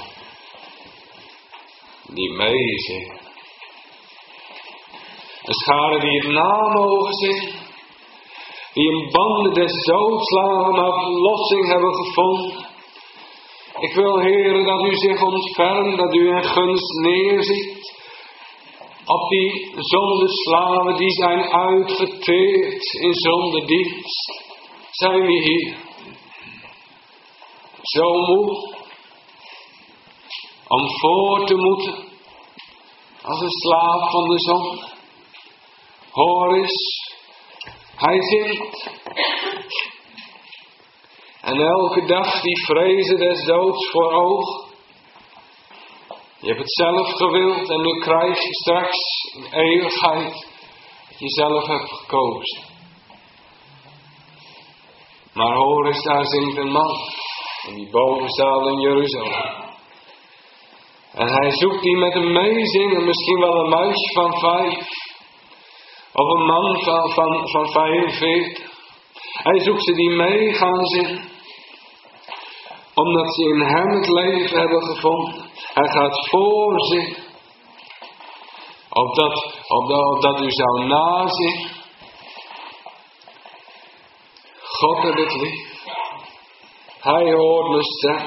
die meezingen. Een schare die het na mogen zingen. Die in banden des doods lagen maar verlossing hebben gevonden. Ik wil, Heere, dat u zich ontfermt, dat u in gunst neerziet op die zondeslaven die zijn uitgeteerd in zondedienst. Zijn die hier? Zo moe om voor te moeten als een slaaf van de zon. Hoor eens, hij zingt. En elke dag die vrezen des doods voor oog. Je hebt het zelf gewild en nu krijg je straks een eeuwigheid dat je zelf hebt gekozen. Maar hoor eens, daar zingt een man in die bovenzaal in Jeruzalem. En hij zoekt die met hem meezingen, misschien wel een meisje van vijf. Of een man van, van, van vijfenveertig. Hij zoekt ze die mee gaan zingen. Omdat ze in hem het leven hebben gevonden. Hij gaat voorzingen. Opdat, opdat, opdat u zou nazingen. God heeft het lief. Hij hoort mijn stem.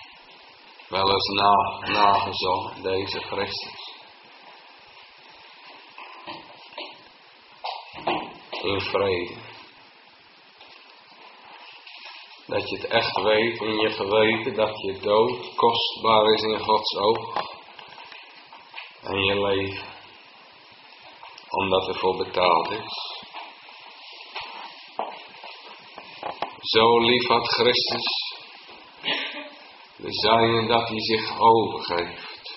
Wel eens na, nagezongen, deze Christus. in vrede. Dat je het echt weet in je geweten dat je dood kostbaar is in Gods oog. En je leven. Omdat er voor betaald is. Zo lief had Christus de zijnen dat hij zich overgeeft.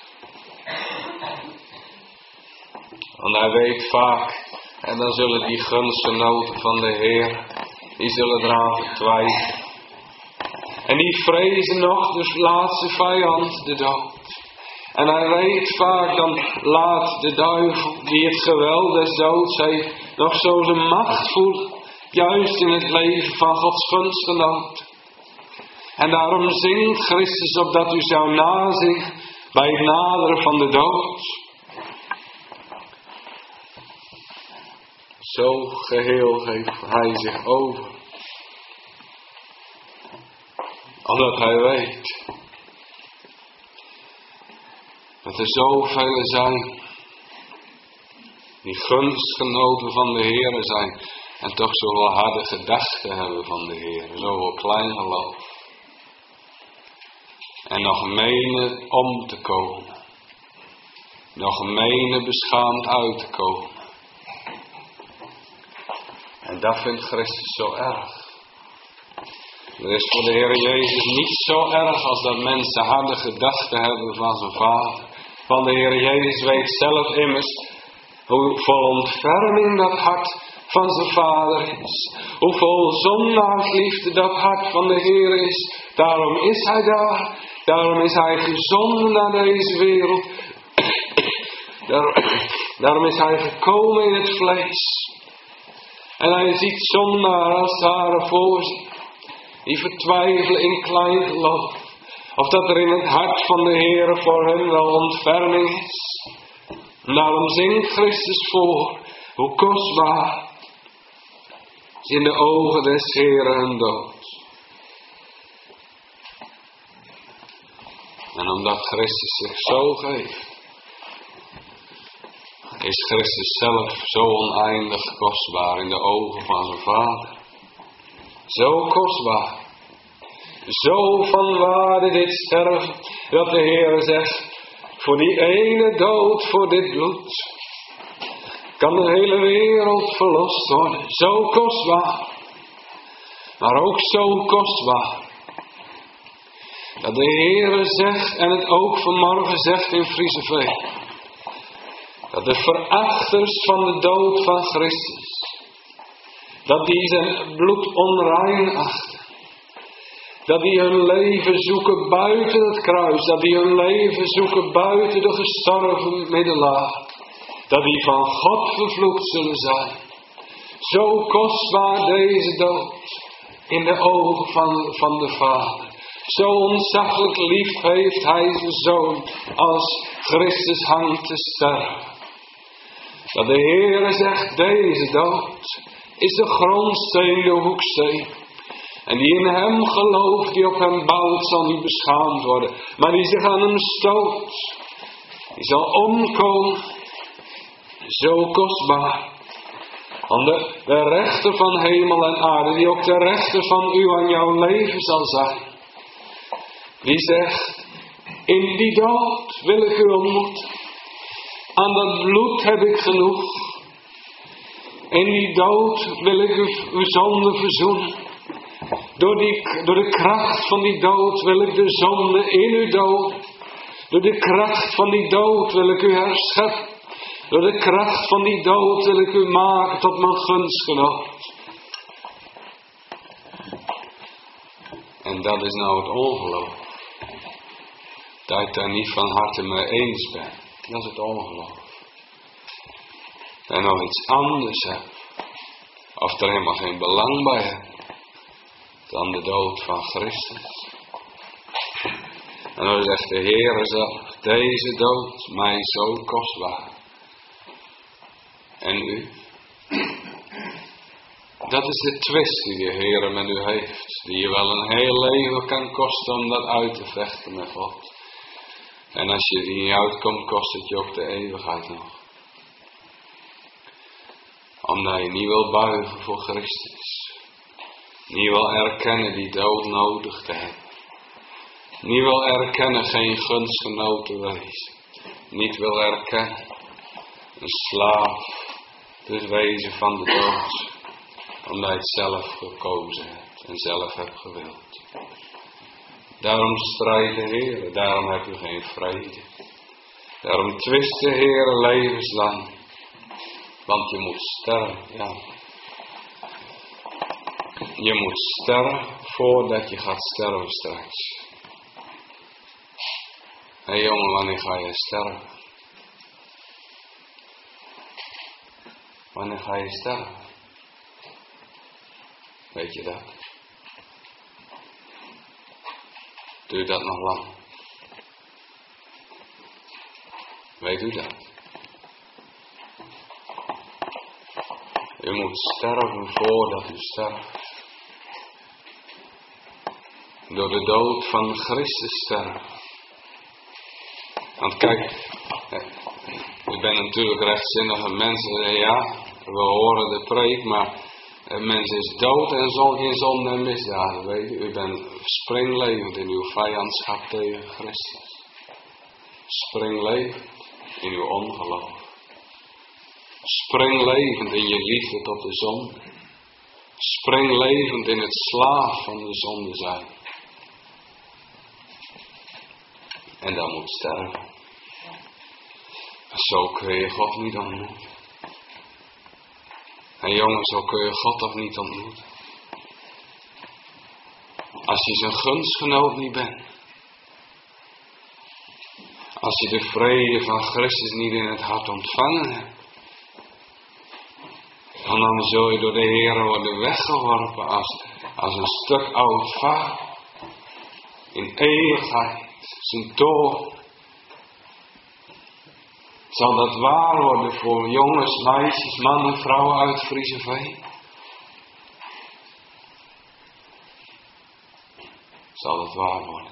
Want hij weet vaak, en dan zullen die gunstgenoten van de Heer, die zullen eraan vertwijfelen. En die vrezen nog de laatste vijand, de dood. En hij weet vaak, dan laat de duivel, die het geweld des doods heeft, nog zo zijn macht voelen. Juist in het leven van Gods gunstgenoten. En daarom zingt Christus opdat u zou nazingen bij het naderen van de dood. Zo geheel geeft hij zich over. Omdat hij weet dat er zoveel zijn die gunstgenoten van de Heer zijn en toch zoveel harde gedachten hebben van de Heer, zoveel klein geloof. En nog menen om te komen, nog menen beschaamd uit te komen. En dat vindt Christus zo erg. Er is voor de Heer Jezus niet zo erg als dat mensen harde gedachten hebben van zijn Vader. Want de Heer Jezus weet zelf immers hoe vol ontferming dat hart van zijn Vader is. Hoe vol zondaarsliefde dat hart van de Heer is. Daarom is hij daar. Daarom is hij gezonden naar deze wereld. Daar, daarom is hij gekomen in het vlees. En hij ziet zondaar als het ware voor zich. Die vertwijfelen in klein geloof. Of dat er in het hart van de Heer voor hen wel ontferming is. En daarom zingt Christus voor. Hoe kostbaar is in de ogen des Heeren hun dood. En omdat Christus zich zo geeft. Is Christus zelf zo oneindig kostbaar in de ogen van zijn Vader. Zo kostbaar. Zo van waarde dit sterven. Dat de Heer zegt. Voor die ene dood, voor dit bloed. Kan de hele wereld verlost worden. Zo kostbaar. Maar ook zo kostbaar. Dat de Heer zegt. En het ook vanmorgen zegt in Frieseveen. Dat de verachters van de dood van Christus. Dat die zijn bloed onrein achten. Dat die hun leven zoeken buiten het kruis. Dat die hun leven zoeken buiten de gestorven middelaar. Dat die van God vervloekt zullen zijn. Zo kostbaar deze dood. In de ogen van, van de Vader. Zo ontzaglijk lief heeft hij zijn zoon. Als Christus hangt te sterven. Dat de Heere zegt, deze dood is de grondsteen, de hoeksteen. En die in hem gelooft, die op hem bouwt, zal niet beschaamd worden. Maar die zich aan hem stoot, die zal omkomen. Zo kostbaar. Want de, de rechter van hemel en aarde, die ook de rechter van u aan jouw leven zal zijn. Die zegt, in die dood wil ik u ontmoeten. Aan dat bloed heb ik genoeg. In die dood wil ik uw, uw zonde verzoenen. Door, die, door de kracht van die dood wil ik de zonde in u doden. Door de kracht van die dood wil ik u herscheppen. Door de kracht van die dood wil ik u maken tot mijn gunstgenoot. En dat is nou het ongeloof. Dat ik daar niet van harte mee eens ben. Dat is het ongeloof. En nog iets anders heb. Of er helemaal geen belang bij heb. Dan de dood van Christus. En dan zegt de Heere zelf. Deze dood mij zo kostbaar. En u? Dat is de twist die de Heere met u heeft. Die je wel een heel leven kan kosten om dat uit te vechten met God. En als je er niet uitkomt, kost het je ook de eeuwigheid nog. Omdat je niet wil buigen voor Christus. Niet wil erkennen die dood nodig te hebben. Niet wil erkennen geen gunstgenoot te wezen. Niet wil erkennen een slaaf te wezen van de dood. Omdat je het zelf gekozen hebt en zelf hebt gewild. Daarom strijdt de Heer, daarom heb je geen vrede. Daarom twist de Heer levenslang. Want je moet sterven, ja. Je moet sterven voordat je gaat sterven straks. Hé hey jongen, wanneer ga je sterven? Wanneer ga je sterven? Weet je dat? Duurt dat nog lang? Weet u dat? U moet sterven voordat u sterft. Door de dood van Christus sterven. Want kijk, u bent natuurlijk rechtzinnige mensen, ja, we horen de preek, maar een mens is dood en zal geen zonde en misdaden, weet u. U bent springlevend in uw vijandschap tegen Christus. Springlevend in uw ongeloof. Springlevend in je liefde tot de zonde. Springlevend in het slaaf van de zonde zijn. En dan moet sterven. Zo kun je God niet ontmoeten. En jongens, zo kun je God toch niet ontmoeten. Als je zijn gunstgenoot niet bent. Als je de vrede van Christus niet in het hart ontvangen hebt. En dan zul je door de Heer worden weggeworpen als, als een stuk oud vaat. In eeuwigheid, zijn toorn. Zal dat waar worden voor jongens, meisjes, mannen, vrouwen uit Frieseveen? Zal dat waar worden?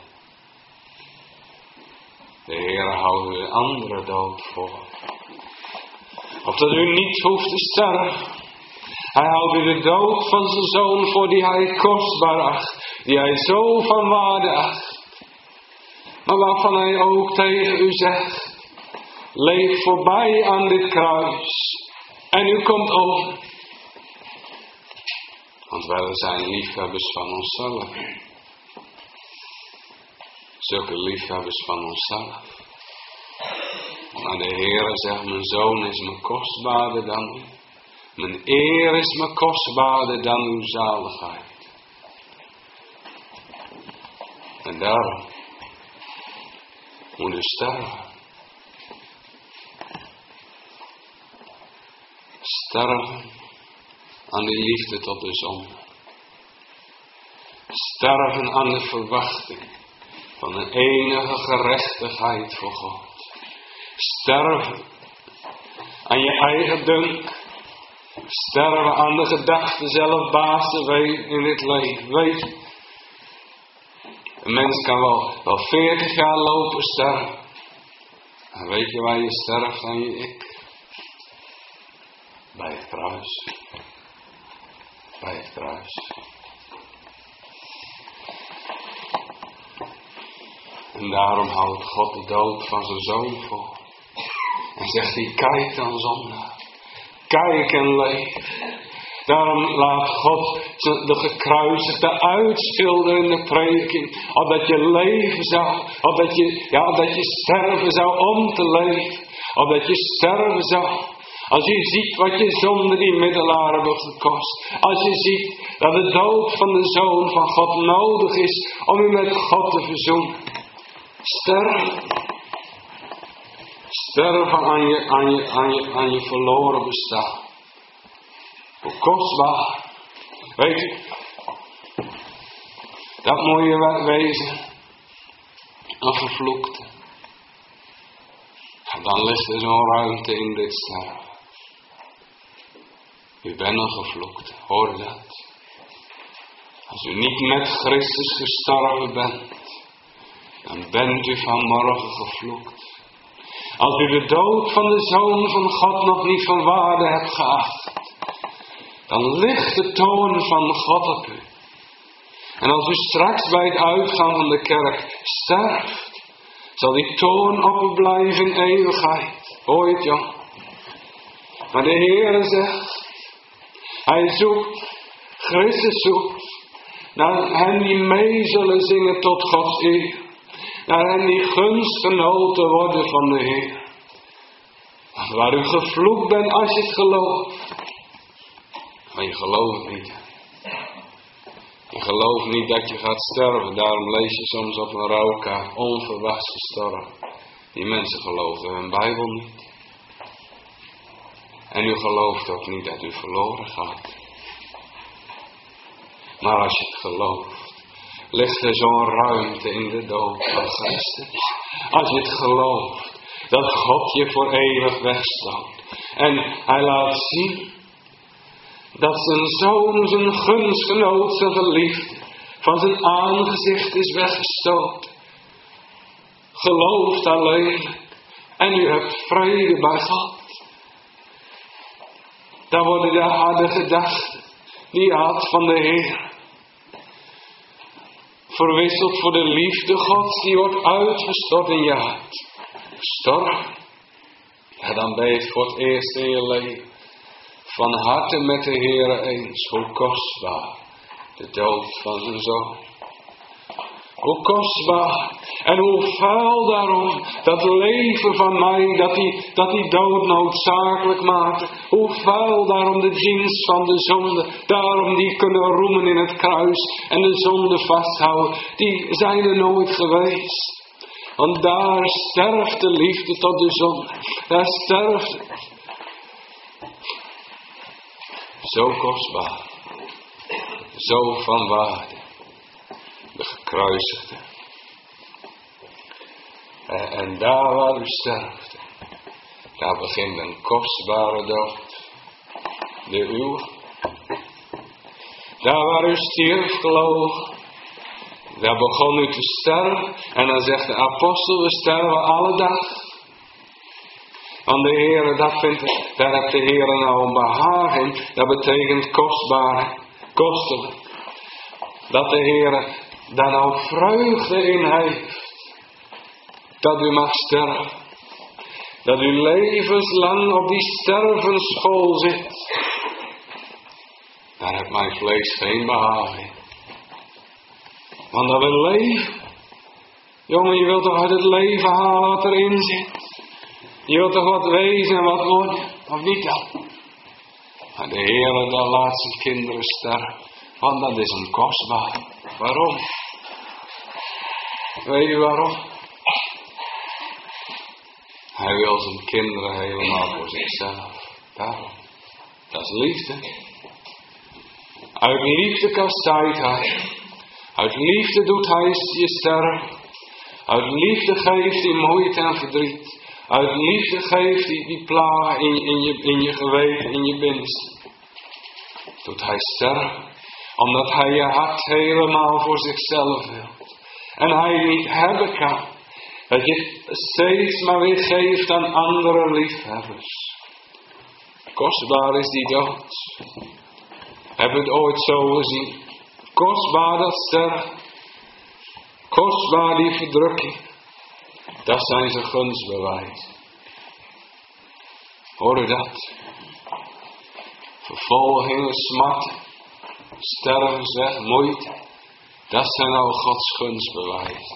De Heer houdt u een andere dood voor. Opdat u niet hoeft te sterven. Hij houdt u de dood van zijn zoon voor die hij kostbaar acht. Die hij zo van waarde acht. Maar waarvan hij ook tegen u zegt. Leef voorbij aan dit kruis. En u komt over. Want wij zijn liefhebbers van onszelf. Zulke liefhebbers van onszelf. Maar de Heere zegt, mijn zoon is me kostbaarder dan u. Mijn eer is me kostbaarder dan uw zaligheid. En daarom moet u sterven. Sterven aan die liefde tot de zon. Sterven aan de verwachting van een enige gerechtigheid voor God. Sterven aan je eigen dunk. Sterven aan de gedachte zelf baas te wezen in dit leven. Weet je, een mens kan wel, wel veertig jaar lopen sterven. En weet je waar je sterft aan je ik? Bij het kruis. Bij het kruis. En daarom houdt God de dood van zijn zoon voor. En zegt hij, kijk dan zondaar. Kijk en leef. Daarom laat God de gekruisigde uitschilderen in de prediking. Opdat je leven zou. Opdat je, ja, opdat je sterven zou om te leven. Opdat je sterven zou. Als je ziet wat je zonde die middelaar hebben gekost. Als je ziet dat de dood van de Zoon van God nodig is om u met God te verzoenen. Sterven. Sterven aan je, aan je, aan je, aan je verloren bestaan. Hoe kostbaar. Weet u. Dat moet je wezen. Een vervloekte. En dan ligt er zo'n ruimte in dit sterven. U bent een gevloekt, hoor dat. Als u niet met Christus gestorven bent, dan bent u vanmorgen gevloekt. Als u de dood van de Zoon van God nog niet van waarde hebt geacht, dan ligt de toorn van God op u. En als u straks bij het uitgaan van de kerk sterft, zal die toorn op u blijven in eeuwigheid. Hoor je het, Jan? Maar de Heere zegt, hij zoekt, Christus zoekt, naar hen die mee zullen zingen tot Gods eer. Naar hen die gunstgenoten worden van de Heer. Waar u gevloekt bent als je het gelooft. Maar je gelooft niet. Je gelooft niet dat je gaat sterven. Daarom lees je soms op een rouwkaart, onverwachts gestorven. Die mensen geloven hun Bijbel niet. En u gelooft ook niet dat u verloren gaat. Maar als je het gelooft, ligt er zo'n ruimte in de dood van Christus. Als je het gelooft, dat God je voor eeuwig wegstoot. En hij laat zien dat zijn zoon, zijn gunstgenoot, zijn geliefde, van zijn aangezicht is weggestoten. Gelooft alleen en u hebt vrede bij God. Dan worden de harde gedachten die je had van de Heer verwisseld voor de liefde Gods die wordt uitgestort in je hart. Storm. Ja, dan ben je het voor het eerst in je leven van harte met de Heere eens. Hoe kostbaar de dood van zijn zoon. Hoe kostbaar en hoe vuil daarom dat leven van mij, dat die, dat die dood noodzakelijk maakte. Hoe vuil daarom de dienst van de zonde, daarom die kunnen roemen in het kruis en de zonde vasthouden. Die zijn er nooit geweest. Want daar sterft de liefde tot de zonde. Daar sterft het. Zo kostbaar. Zo van waarde. De gekruisigde. En, en daar waar u sterft, daar begint een kostbare dood. De uwe. Daar waar u stierf, geloof, daar begon u te sterven. En dan zegt de apostel, we sterven alle dag. Want de Heere, dat vindt, daar heeft de Heere nou een behagen in. Dat betekent kostbaar, kostelijk. Dat de Heere daar nou vreugde in heeft. Dat u mag sterven. Dat u levenslang op die stervensschool zit. Daar heeft mijn vlees geen behagen in. Want dat wil leven. Jongen, je wilt toch uit het leven halen wat erin zit. Je wilt toch wat wezen en wat worden. Of niet dan? Maar de Heere, dat laat zijn kinderen sterven. Want dat is hem kostbaar. Waarom? Weet je waarom? Hij wil zijn kinderen helemaal voor zichzelf. Daarom. Dat is liefde. Uit liefde kastijdt hij. Uit liefde doet hij je sterven. Uit liefde geeft hij moeite en verdriet. Uit liefde geeft hij die plagen in, in, je, in je geweten, in je binnenste. Doet hij sterven. Omdat hij je hart helemaal voor zichzelf wil. En hij niet hebben kan. Dat je steeds maar weer geeft aan andere liefhebbers. Kostbaar is die dood. Heb je het ooit zo gezien? Kostbaar dat sterven. Kostbaar die verdrukking. Dat zijn zijn gunstbewijzen. Hoor u dat? Vervolgingen, smart, stervensweg, moeite. Dat zijn al Gods gunstbewijzen.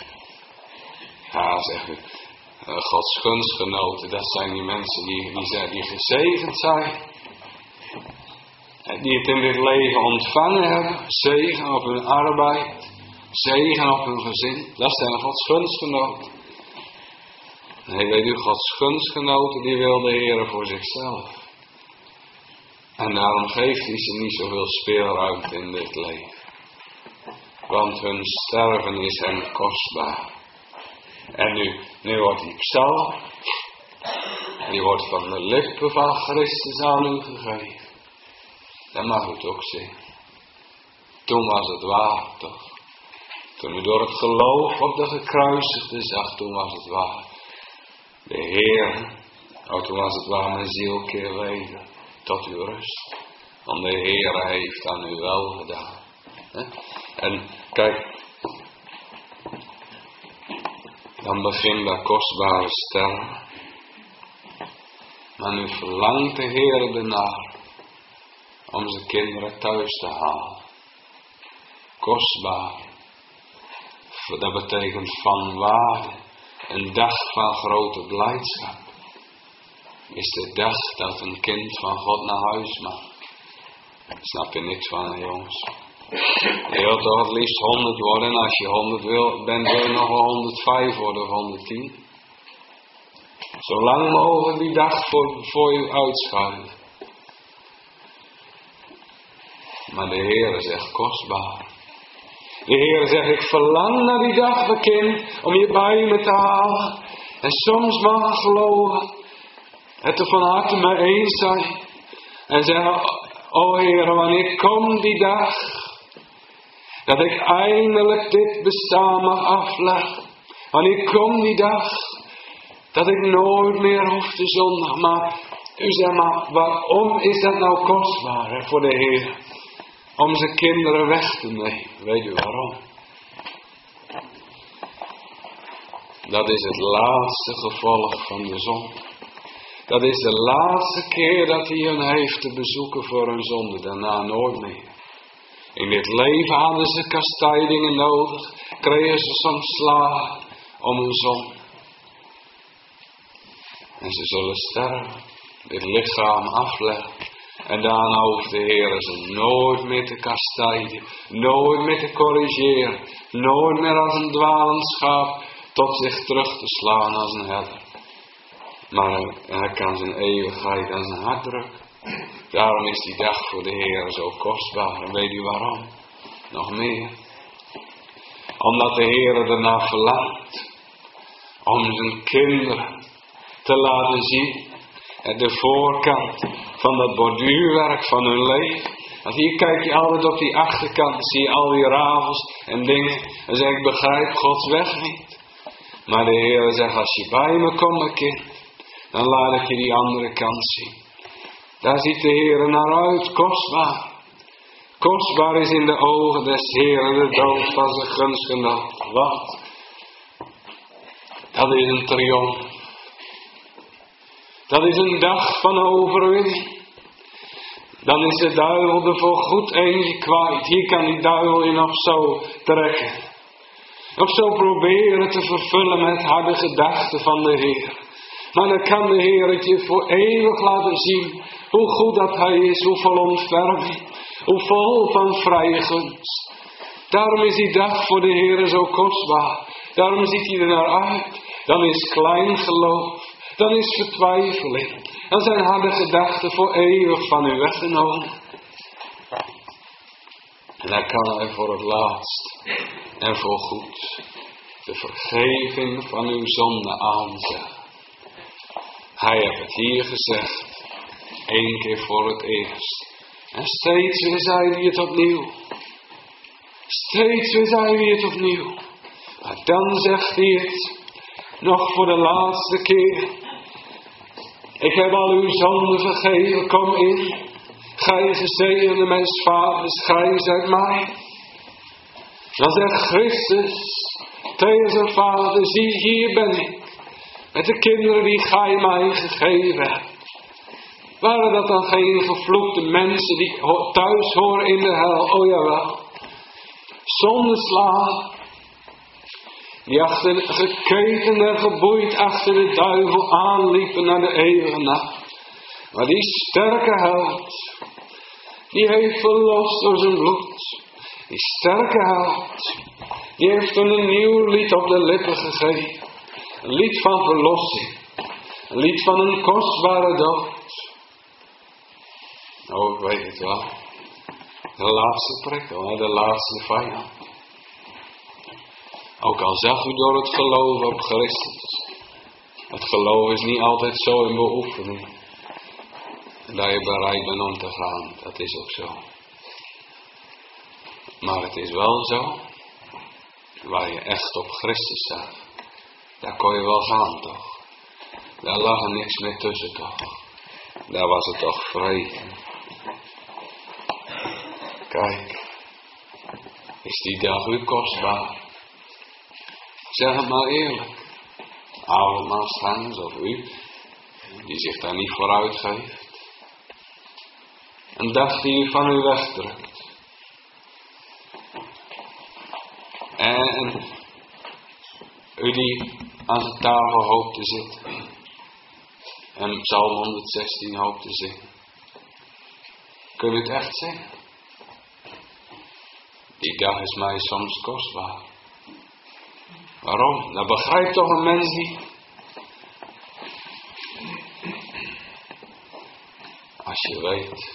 Ja, zeg u. Gods gunstgenoten, dat zijn die mensen die, die, zijn, die gezegend zijn. Die het in dit leven ontvangen hebben. Zegen op hun arbeid. Zegen op hun gezin. Dat zijn Gods gunstgenoten. Nee, weet u, Gods gunstgenoten, die wil de Heer voor zichzelf. En daarom geeft hij ze niet zoveel speelruimte in dit leven. Want hun sterven is hem kostbaar. En nu, nu wordt die psalm, die wordt van de lippen van Christus aan u gegeven. Dan mag u het ook zingen. Toen was het waar, toch? Toen u door het geloof op de gekruisigde zag, toen was het waar. De Heer, oh, toen was het waar mijn ziel keer weder tot uw rust. Want de Heere heeft aan u wel gedaan. He? En kijk, dan begint dat kostbare sterren. Maar nu verlangt de Heere ernaar om zijn kinderen thuis te halen. Kostbaar. Dat betekent van waarde. Een dag van grote blijdschap. Is de dag dat een kind van God naar huis mag. Snap je niks van, hè, jongens? Je wilt toch het liefst honderd worden. En als je honderd wil, bent, wil je nog wel honderdvijf worden of honderdtien. Zolang mogen die dag voor, voor je uitschuiven. Maar de Heere zegt kostbaar. De Heere zegt, ik verlang naar die dag, mijn kind, om je bij me te halen. En soms mag ik geloven, het er van harte mee eens zijn. En zeggen, o Heere, wanneer komt die dag, dat ik eindelijk dit bestaan mag afleggen. Wanneer komt die dag, dat ik nooit meer hoef te zondigen. Maar u zegt maar, waarom is dat nou kostbaar, hè, voor de Heer? Om zijn kinderen weg te nemen. Weet u waarom? Dat is het laatste gevolg van de zonde. Dat is de laatste keer dat hij hen heeft te bezoeken voor hun zonde. Daarna nooit meer. In dit leven hadden ze kastijdingen nodig. Kregen ze soms slagen om hun zonde. En ze zullen sterven. Dit lichaam afleggen. En daarna hoeft de Heer ze nooit meer te kastijden. Nooit meer te corrigeren. Nooit meer als een dwalend schaap tot zich terug te slaan als een herder. Maar hij kan zijn eeuwigheid aan zijn hart drukken. Daarom is die dag voor de Heer zo kostbaar. En weet u waarom? Nog meer. Omdat de Heer ernaar verlangt. Om zijn kinderen te laten zien. En de voorkant van dat borduurwerk van hun leven. Want hier kijk je altijd op die achterkant. Zie je al die rafels en dingen. En zeg ik begrijp Gods weg niet. Maar de Heer zegt als je bij me komt mijn kind. Dan laat ik je die andere kant zien. Daar ziet de Heer naar uit. Kostbaar. Kostbaar is in de ogen des Heeren de dood van zijn gunstgenoot. Wat? Dat is een triomf. Dat is een dag van overwinning. Dan is de duivel er voor goed eentje kwijt. Hier kan die duivel je nog zo trekken. Of zo proberen te vervullen met harde gedachten van de Heer. Maar dan kan de Heer het je voor eeuwig laten zien. Hoe goed dat Hij is. Hoe vol ontferming. Hoe vol van vrije gunst. Daarom is die dag voor de Heer zo kostbaar. Daarom ziet hij er naar uit. Dan is klein geloof. Dan is vertwijfeling. Dan zijn harde gedachten voor eeuwig van u weggenomen. En dan kan hij voor het laatst en voor goed de vergeving van uw zonde aanzeggen. Hij heeft het hier gezegd. Eén keer voor het eerst. En steeds weer zei hij het opnieuw. Steeds weer zei hij het opnieuw. Maar dan zegt hij het nog voor de laatste keer. Ik heb al uw zonden vergeven, kom in. Gij gezegende mijns vaders, gij zijt mij. Dan zegt Christus tegen zijn vader, zie hier ben ik. Met de kinderen die gij mij gegeven hebt. Waren dat dan geen gevloekte mensen die thuis horen in de hel? Oh jawel. Zondeslagen. Die achter geketen en geboeid achter de duivel aanliepen naar de eeuwige nacht. Maar die sterke held, die heeft verlost door zijn bloed. Die sterke held, die heeft een nieuw lied op de lippen gegeven. Een lied van verlossing. Een lied van een kostbare dood. Oh, ik weet het wel. De laatste prikkel, de laatste vijand. Ook al zag u door het geloof op Christus. Het geloof is niet altijd zo in beoefening. Dat je bereid bent om te gaan. Dat is ook zo. Maar het is wel zo. Waar je echt op Christus staat. Daar kon je wel gaan toch. Daar lag er niks meer tussen toch. Daar was het toch vrij. Kijk, is die dag u kostbaar? Zeg het maar eerlijk. Avondmaalsgangers of u, die zich daar niet voor uitgeeft. Een dag die u van u wegdrukt. En u die aan de tafel hoopt te zitten. En Psalm honderdzestien hoopt te zingen. Kun je het echt zeggen? Die dag is mij soms kostbaar. Waarom? Dat begrijpt toch een mens niet? Als je weet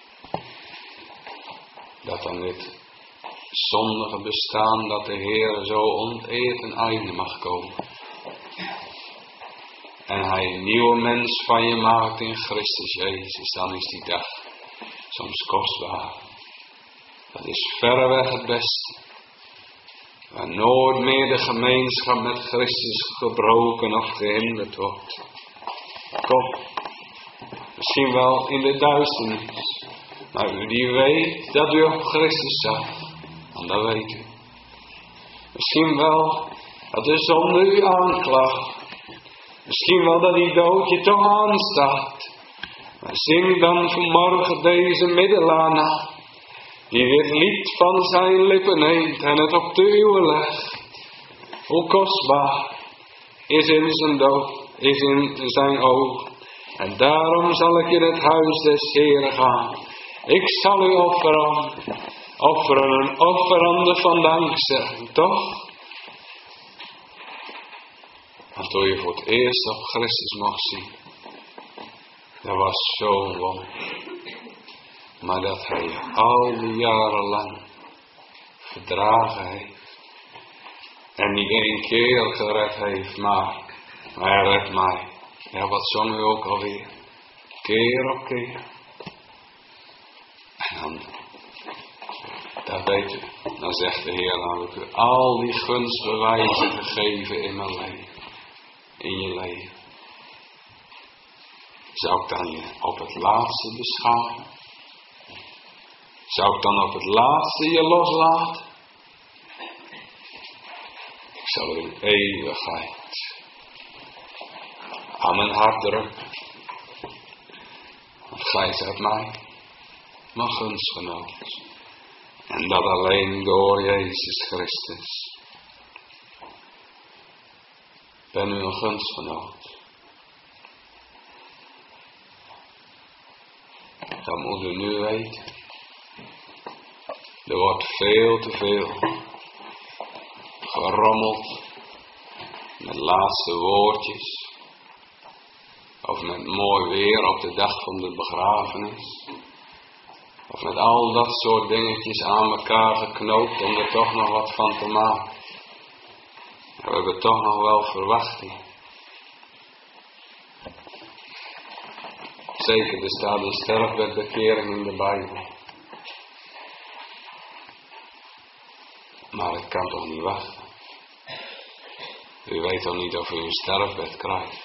dat aan dit zondige bestaan dat de Heer zo onteerd een einde mag komen. En Hij een nieuwe mens van je maakt in Christus Jezus, dan is die dag soms kostbaar. Dat is verreweg het beste. Waar nooit meer de gemeenschap met Christus gebroken of gehinderd wordt. Kom, misschien wel in de duisternis. Maar u die weet dat u op Christus zat, want dat weet u. Misschien wel dat de zonde u aanklaagt. Misschien wel dat die dood je toch aanstaat. Maar zing dan vanmorgen deze middelaar na. Die dit lied van zijn lippen neemt en het op de uwe legt. Hoe kostbaar is in zijn dood, is in zijn oog. En daarom zal ik in het huis des Heren gaan. Ik zal u offeren, offeren een offerande van dankzegging, toch? Maar toen je voor het eerst op Christus mag zien, dat was zo'n wonder. Maar dat Hij je al die jaren lang verdragen heeft. En niet één keer gered heeft, maar Hij redt mij. Ja, wat zong u ook alweer? Keer op keer. En dan, dat weet u, dan zegt de Heer, dan heb ik u al die gunstbewijzen gegeven in mijn leven. In je leven. Zou ik dan je op het laatste beschamen? Zou ik dan op het laatste je loslaten? Ik zal in eeuwigheid aan mijn hart drukken. Want gij zijt mij, mijn gunstgenoot. En dat alleen door Jezus Christus. Ben u een gunstgenoot? Dat moet u nu weten. Er wordt veel te veel gerommeld met laatste woordjes. Of met mooi weer op de dag van de begrafenis. Of met al dat soort dingetjes aan elkaar geknoopt om er toch nog wat van te maken. We hebben toch nog wel verwachting. Zeker, er staat een sterfbedbekering in de Bijbel. Maar ik kan toch niet wachten. U weet toch niet of u een sterfbed krijgt.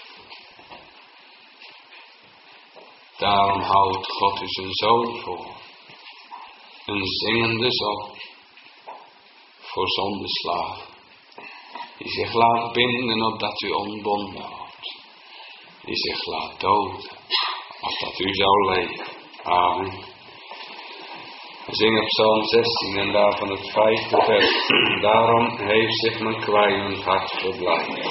Daarom houdt God u zijn zoon voor. Een zingende zoon. Voor zondeslagen. Die zich laat binden opdat u ontbonden wordt. Die zich laat doden opdat u zou leven. Amen. We zingen Psalm zestien en daarvan het vijfde vers. Daarom heeft zich mijn kwijnend hart verblijd.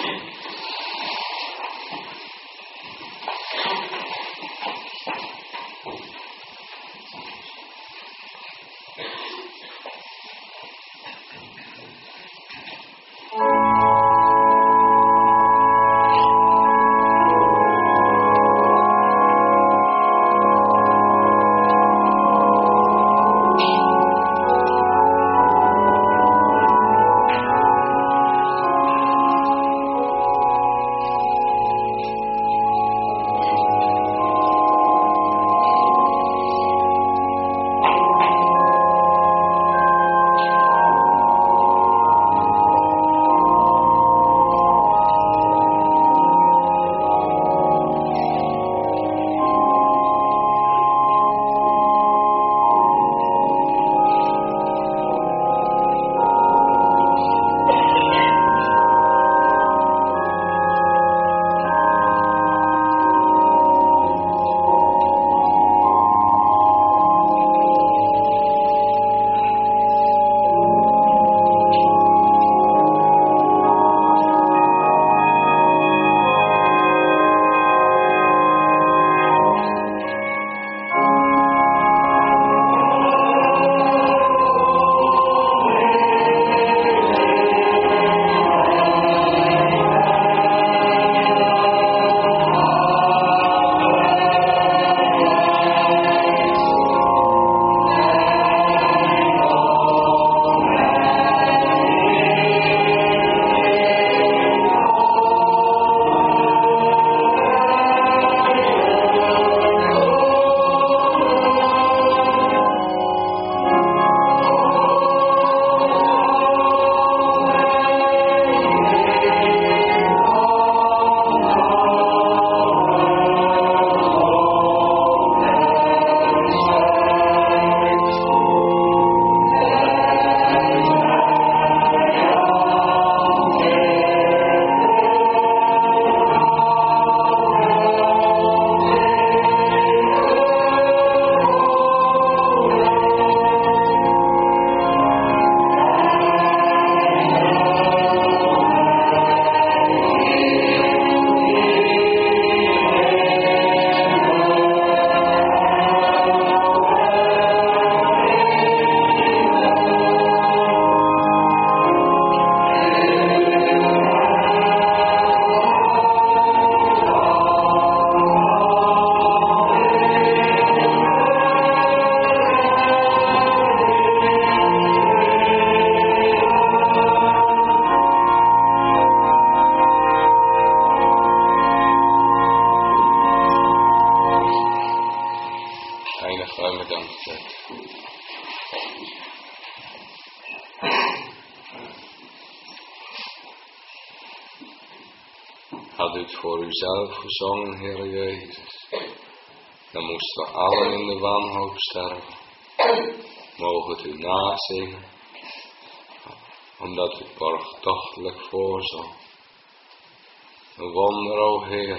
had u het voor uzelf gezongen, Heer Jezus, dan moesten we allen in de wanhoop sterven. Mogen het u nazingen, omdat u borgtochtelijk voorzorgt. Een wonder, o Heer,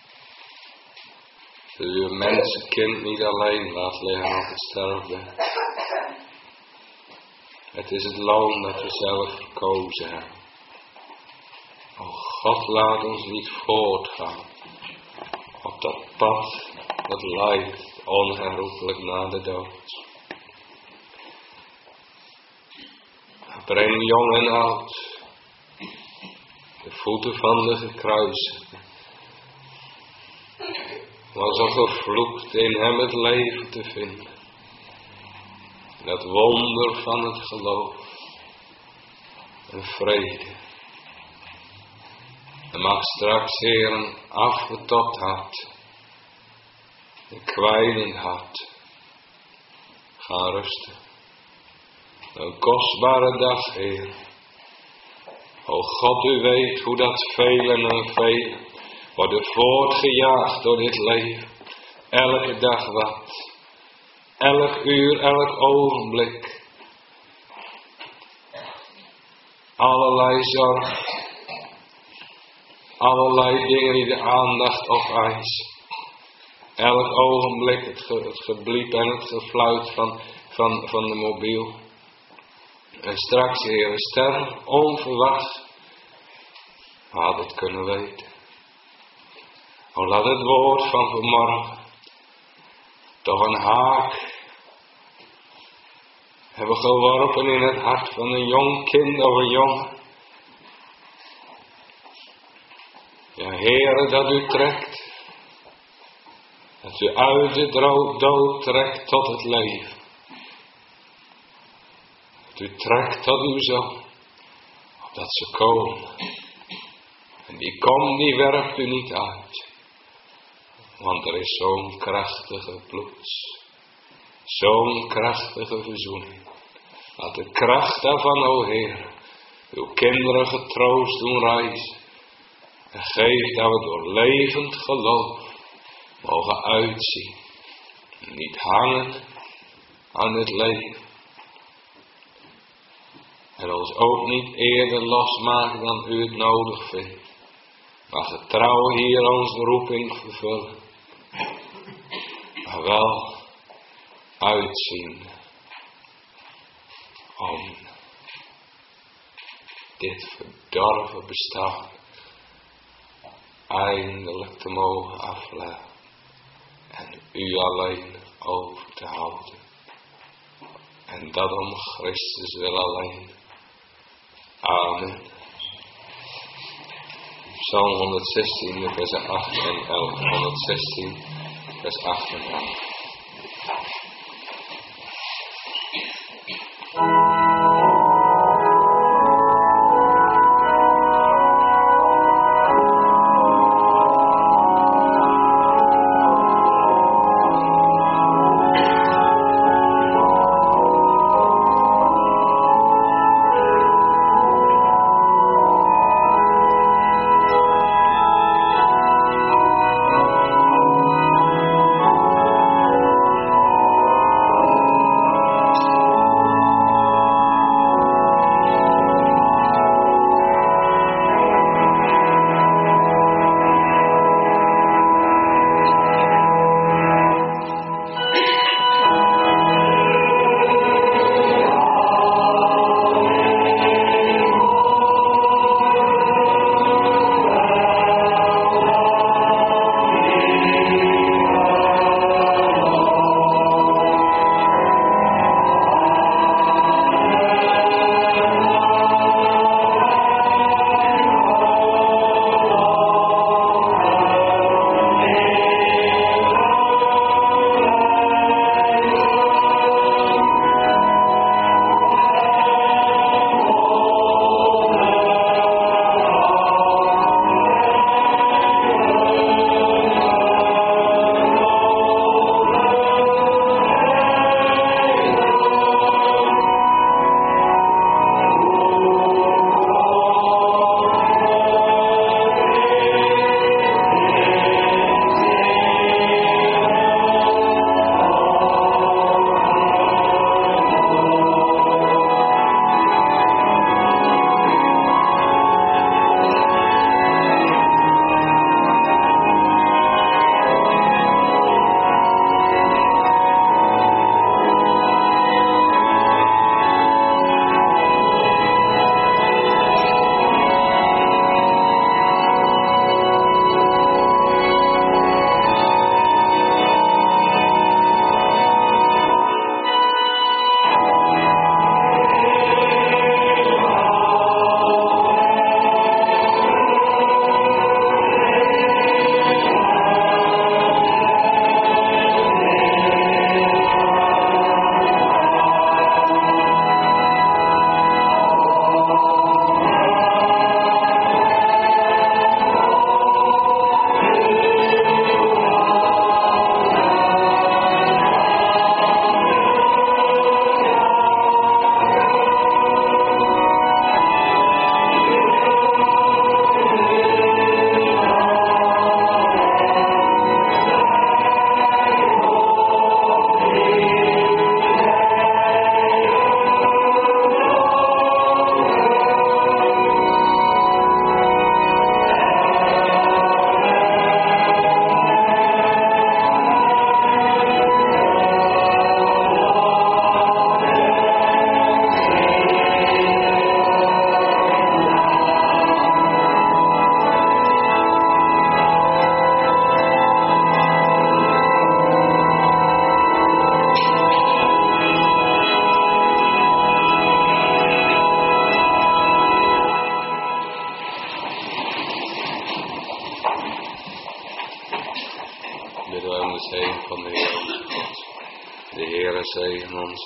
dat u uw mensenkind niet alleen laat liggen op het sterfbed. Het is het loon dat we zelf verkozen hebben. O God, laat ons niet voortgaan op dat pad dat leidt onherroepelijk naar de dood. Breng jong en oud de voeten van de gekruisigde. Was al vervloekt in hem het leven te vinden. Dat wonder van het geloof en vrede. En mag straks, Heer, een afgetopt hart, een kwijnend hart, gaan rusten. Een kostbare dag, Heer. O God, u weet hoe dat velen en velen worden voortgejaagd door dit leven. Elke dag wat. Elk uur, elk ogenblik. Allerlei zorg. Allerlei dingen die de aandacht opeisen. Elk ogenblik het, ge, het gebliep en het gefluit van, van, van de mobiel. En straks, Heer, sterven onverwachts. We hadden het kunnen weten. O, laat het woord van vanmorgen toch een haak hebben geworpen in het hart van een jong kind of een jongen. Ja, Heere, dat u trekt. Dat u uit de dood trekt tot het leven. Dat u trekt tot uw zoon. Opdat ze komen. En die komt, die werpt u niet uit. Want er is zo'n krachtige bloed. Zo'n krachtige verzoening. Laat de kracht daarvan, o Heer, uw kinderen getroost doen reizen. En geef dat we door levend geloof mogen uitzien. Niet hangen aan het leven. En ons ook niet eerder losmaken dan u het nodig vindt. Maar getrouw hier onze roeping vervullen. Maar wel uitzien om dit verdorven bestaan eindelijk te mogen afleggen en u alleen over te houden. En dat om Christus wil alleen. Amen. Psalm honderdzestien, vers acht en elf. honderdzestien, vers acht en elf.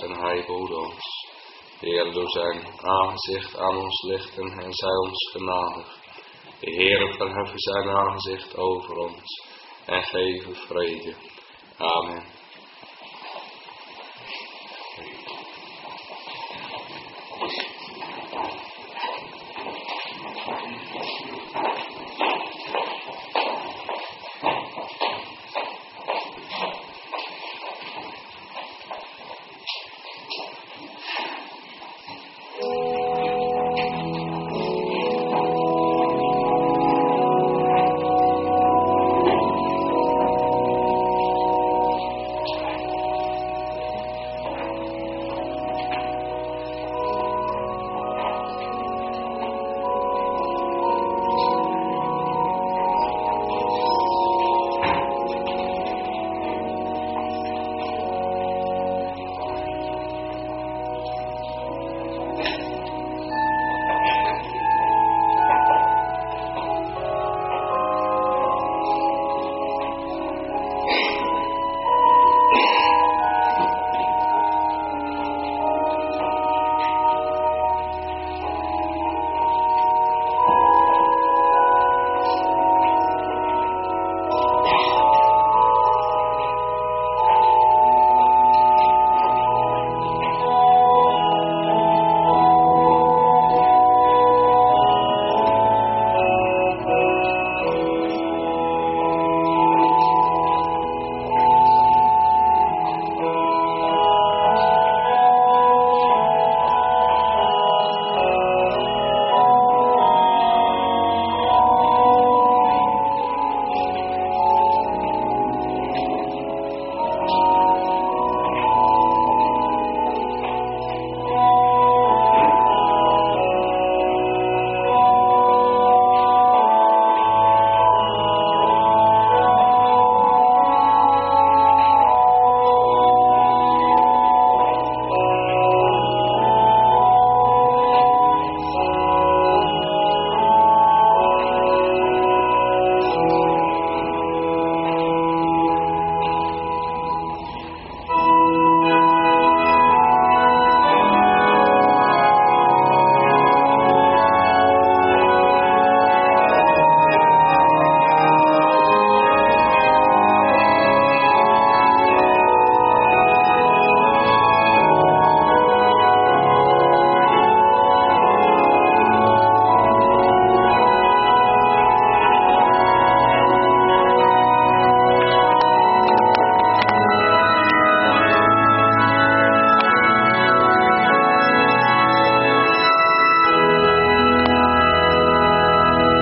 en hij behoedt ons. Heer, doe zijn aangezicht aan ons lichten en zij ons genadig. De Heer verheffen zijn aangezicht over ons en geven vrede. Amen.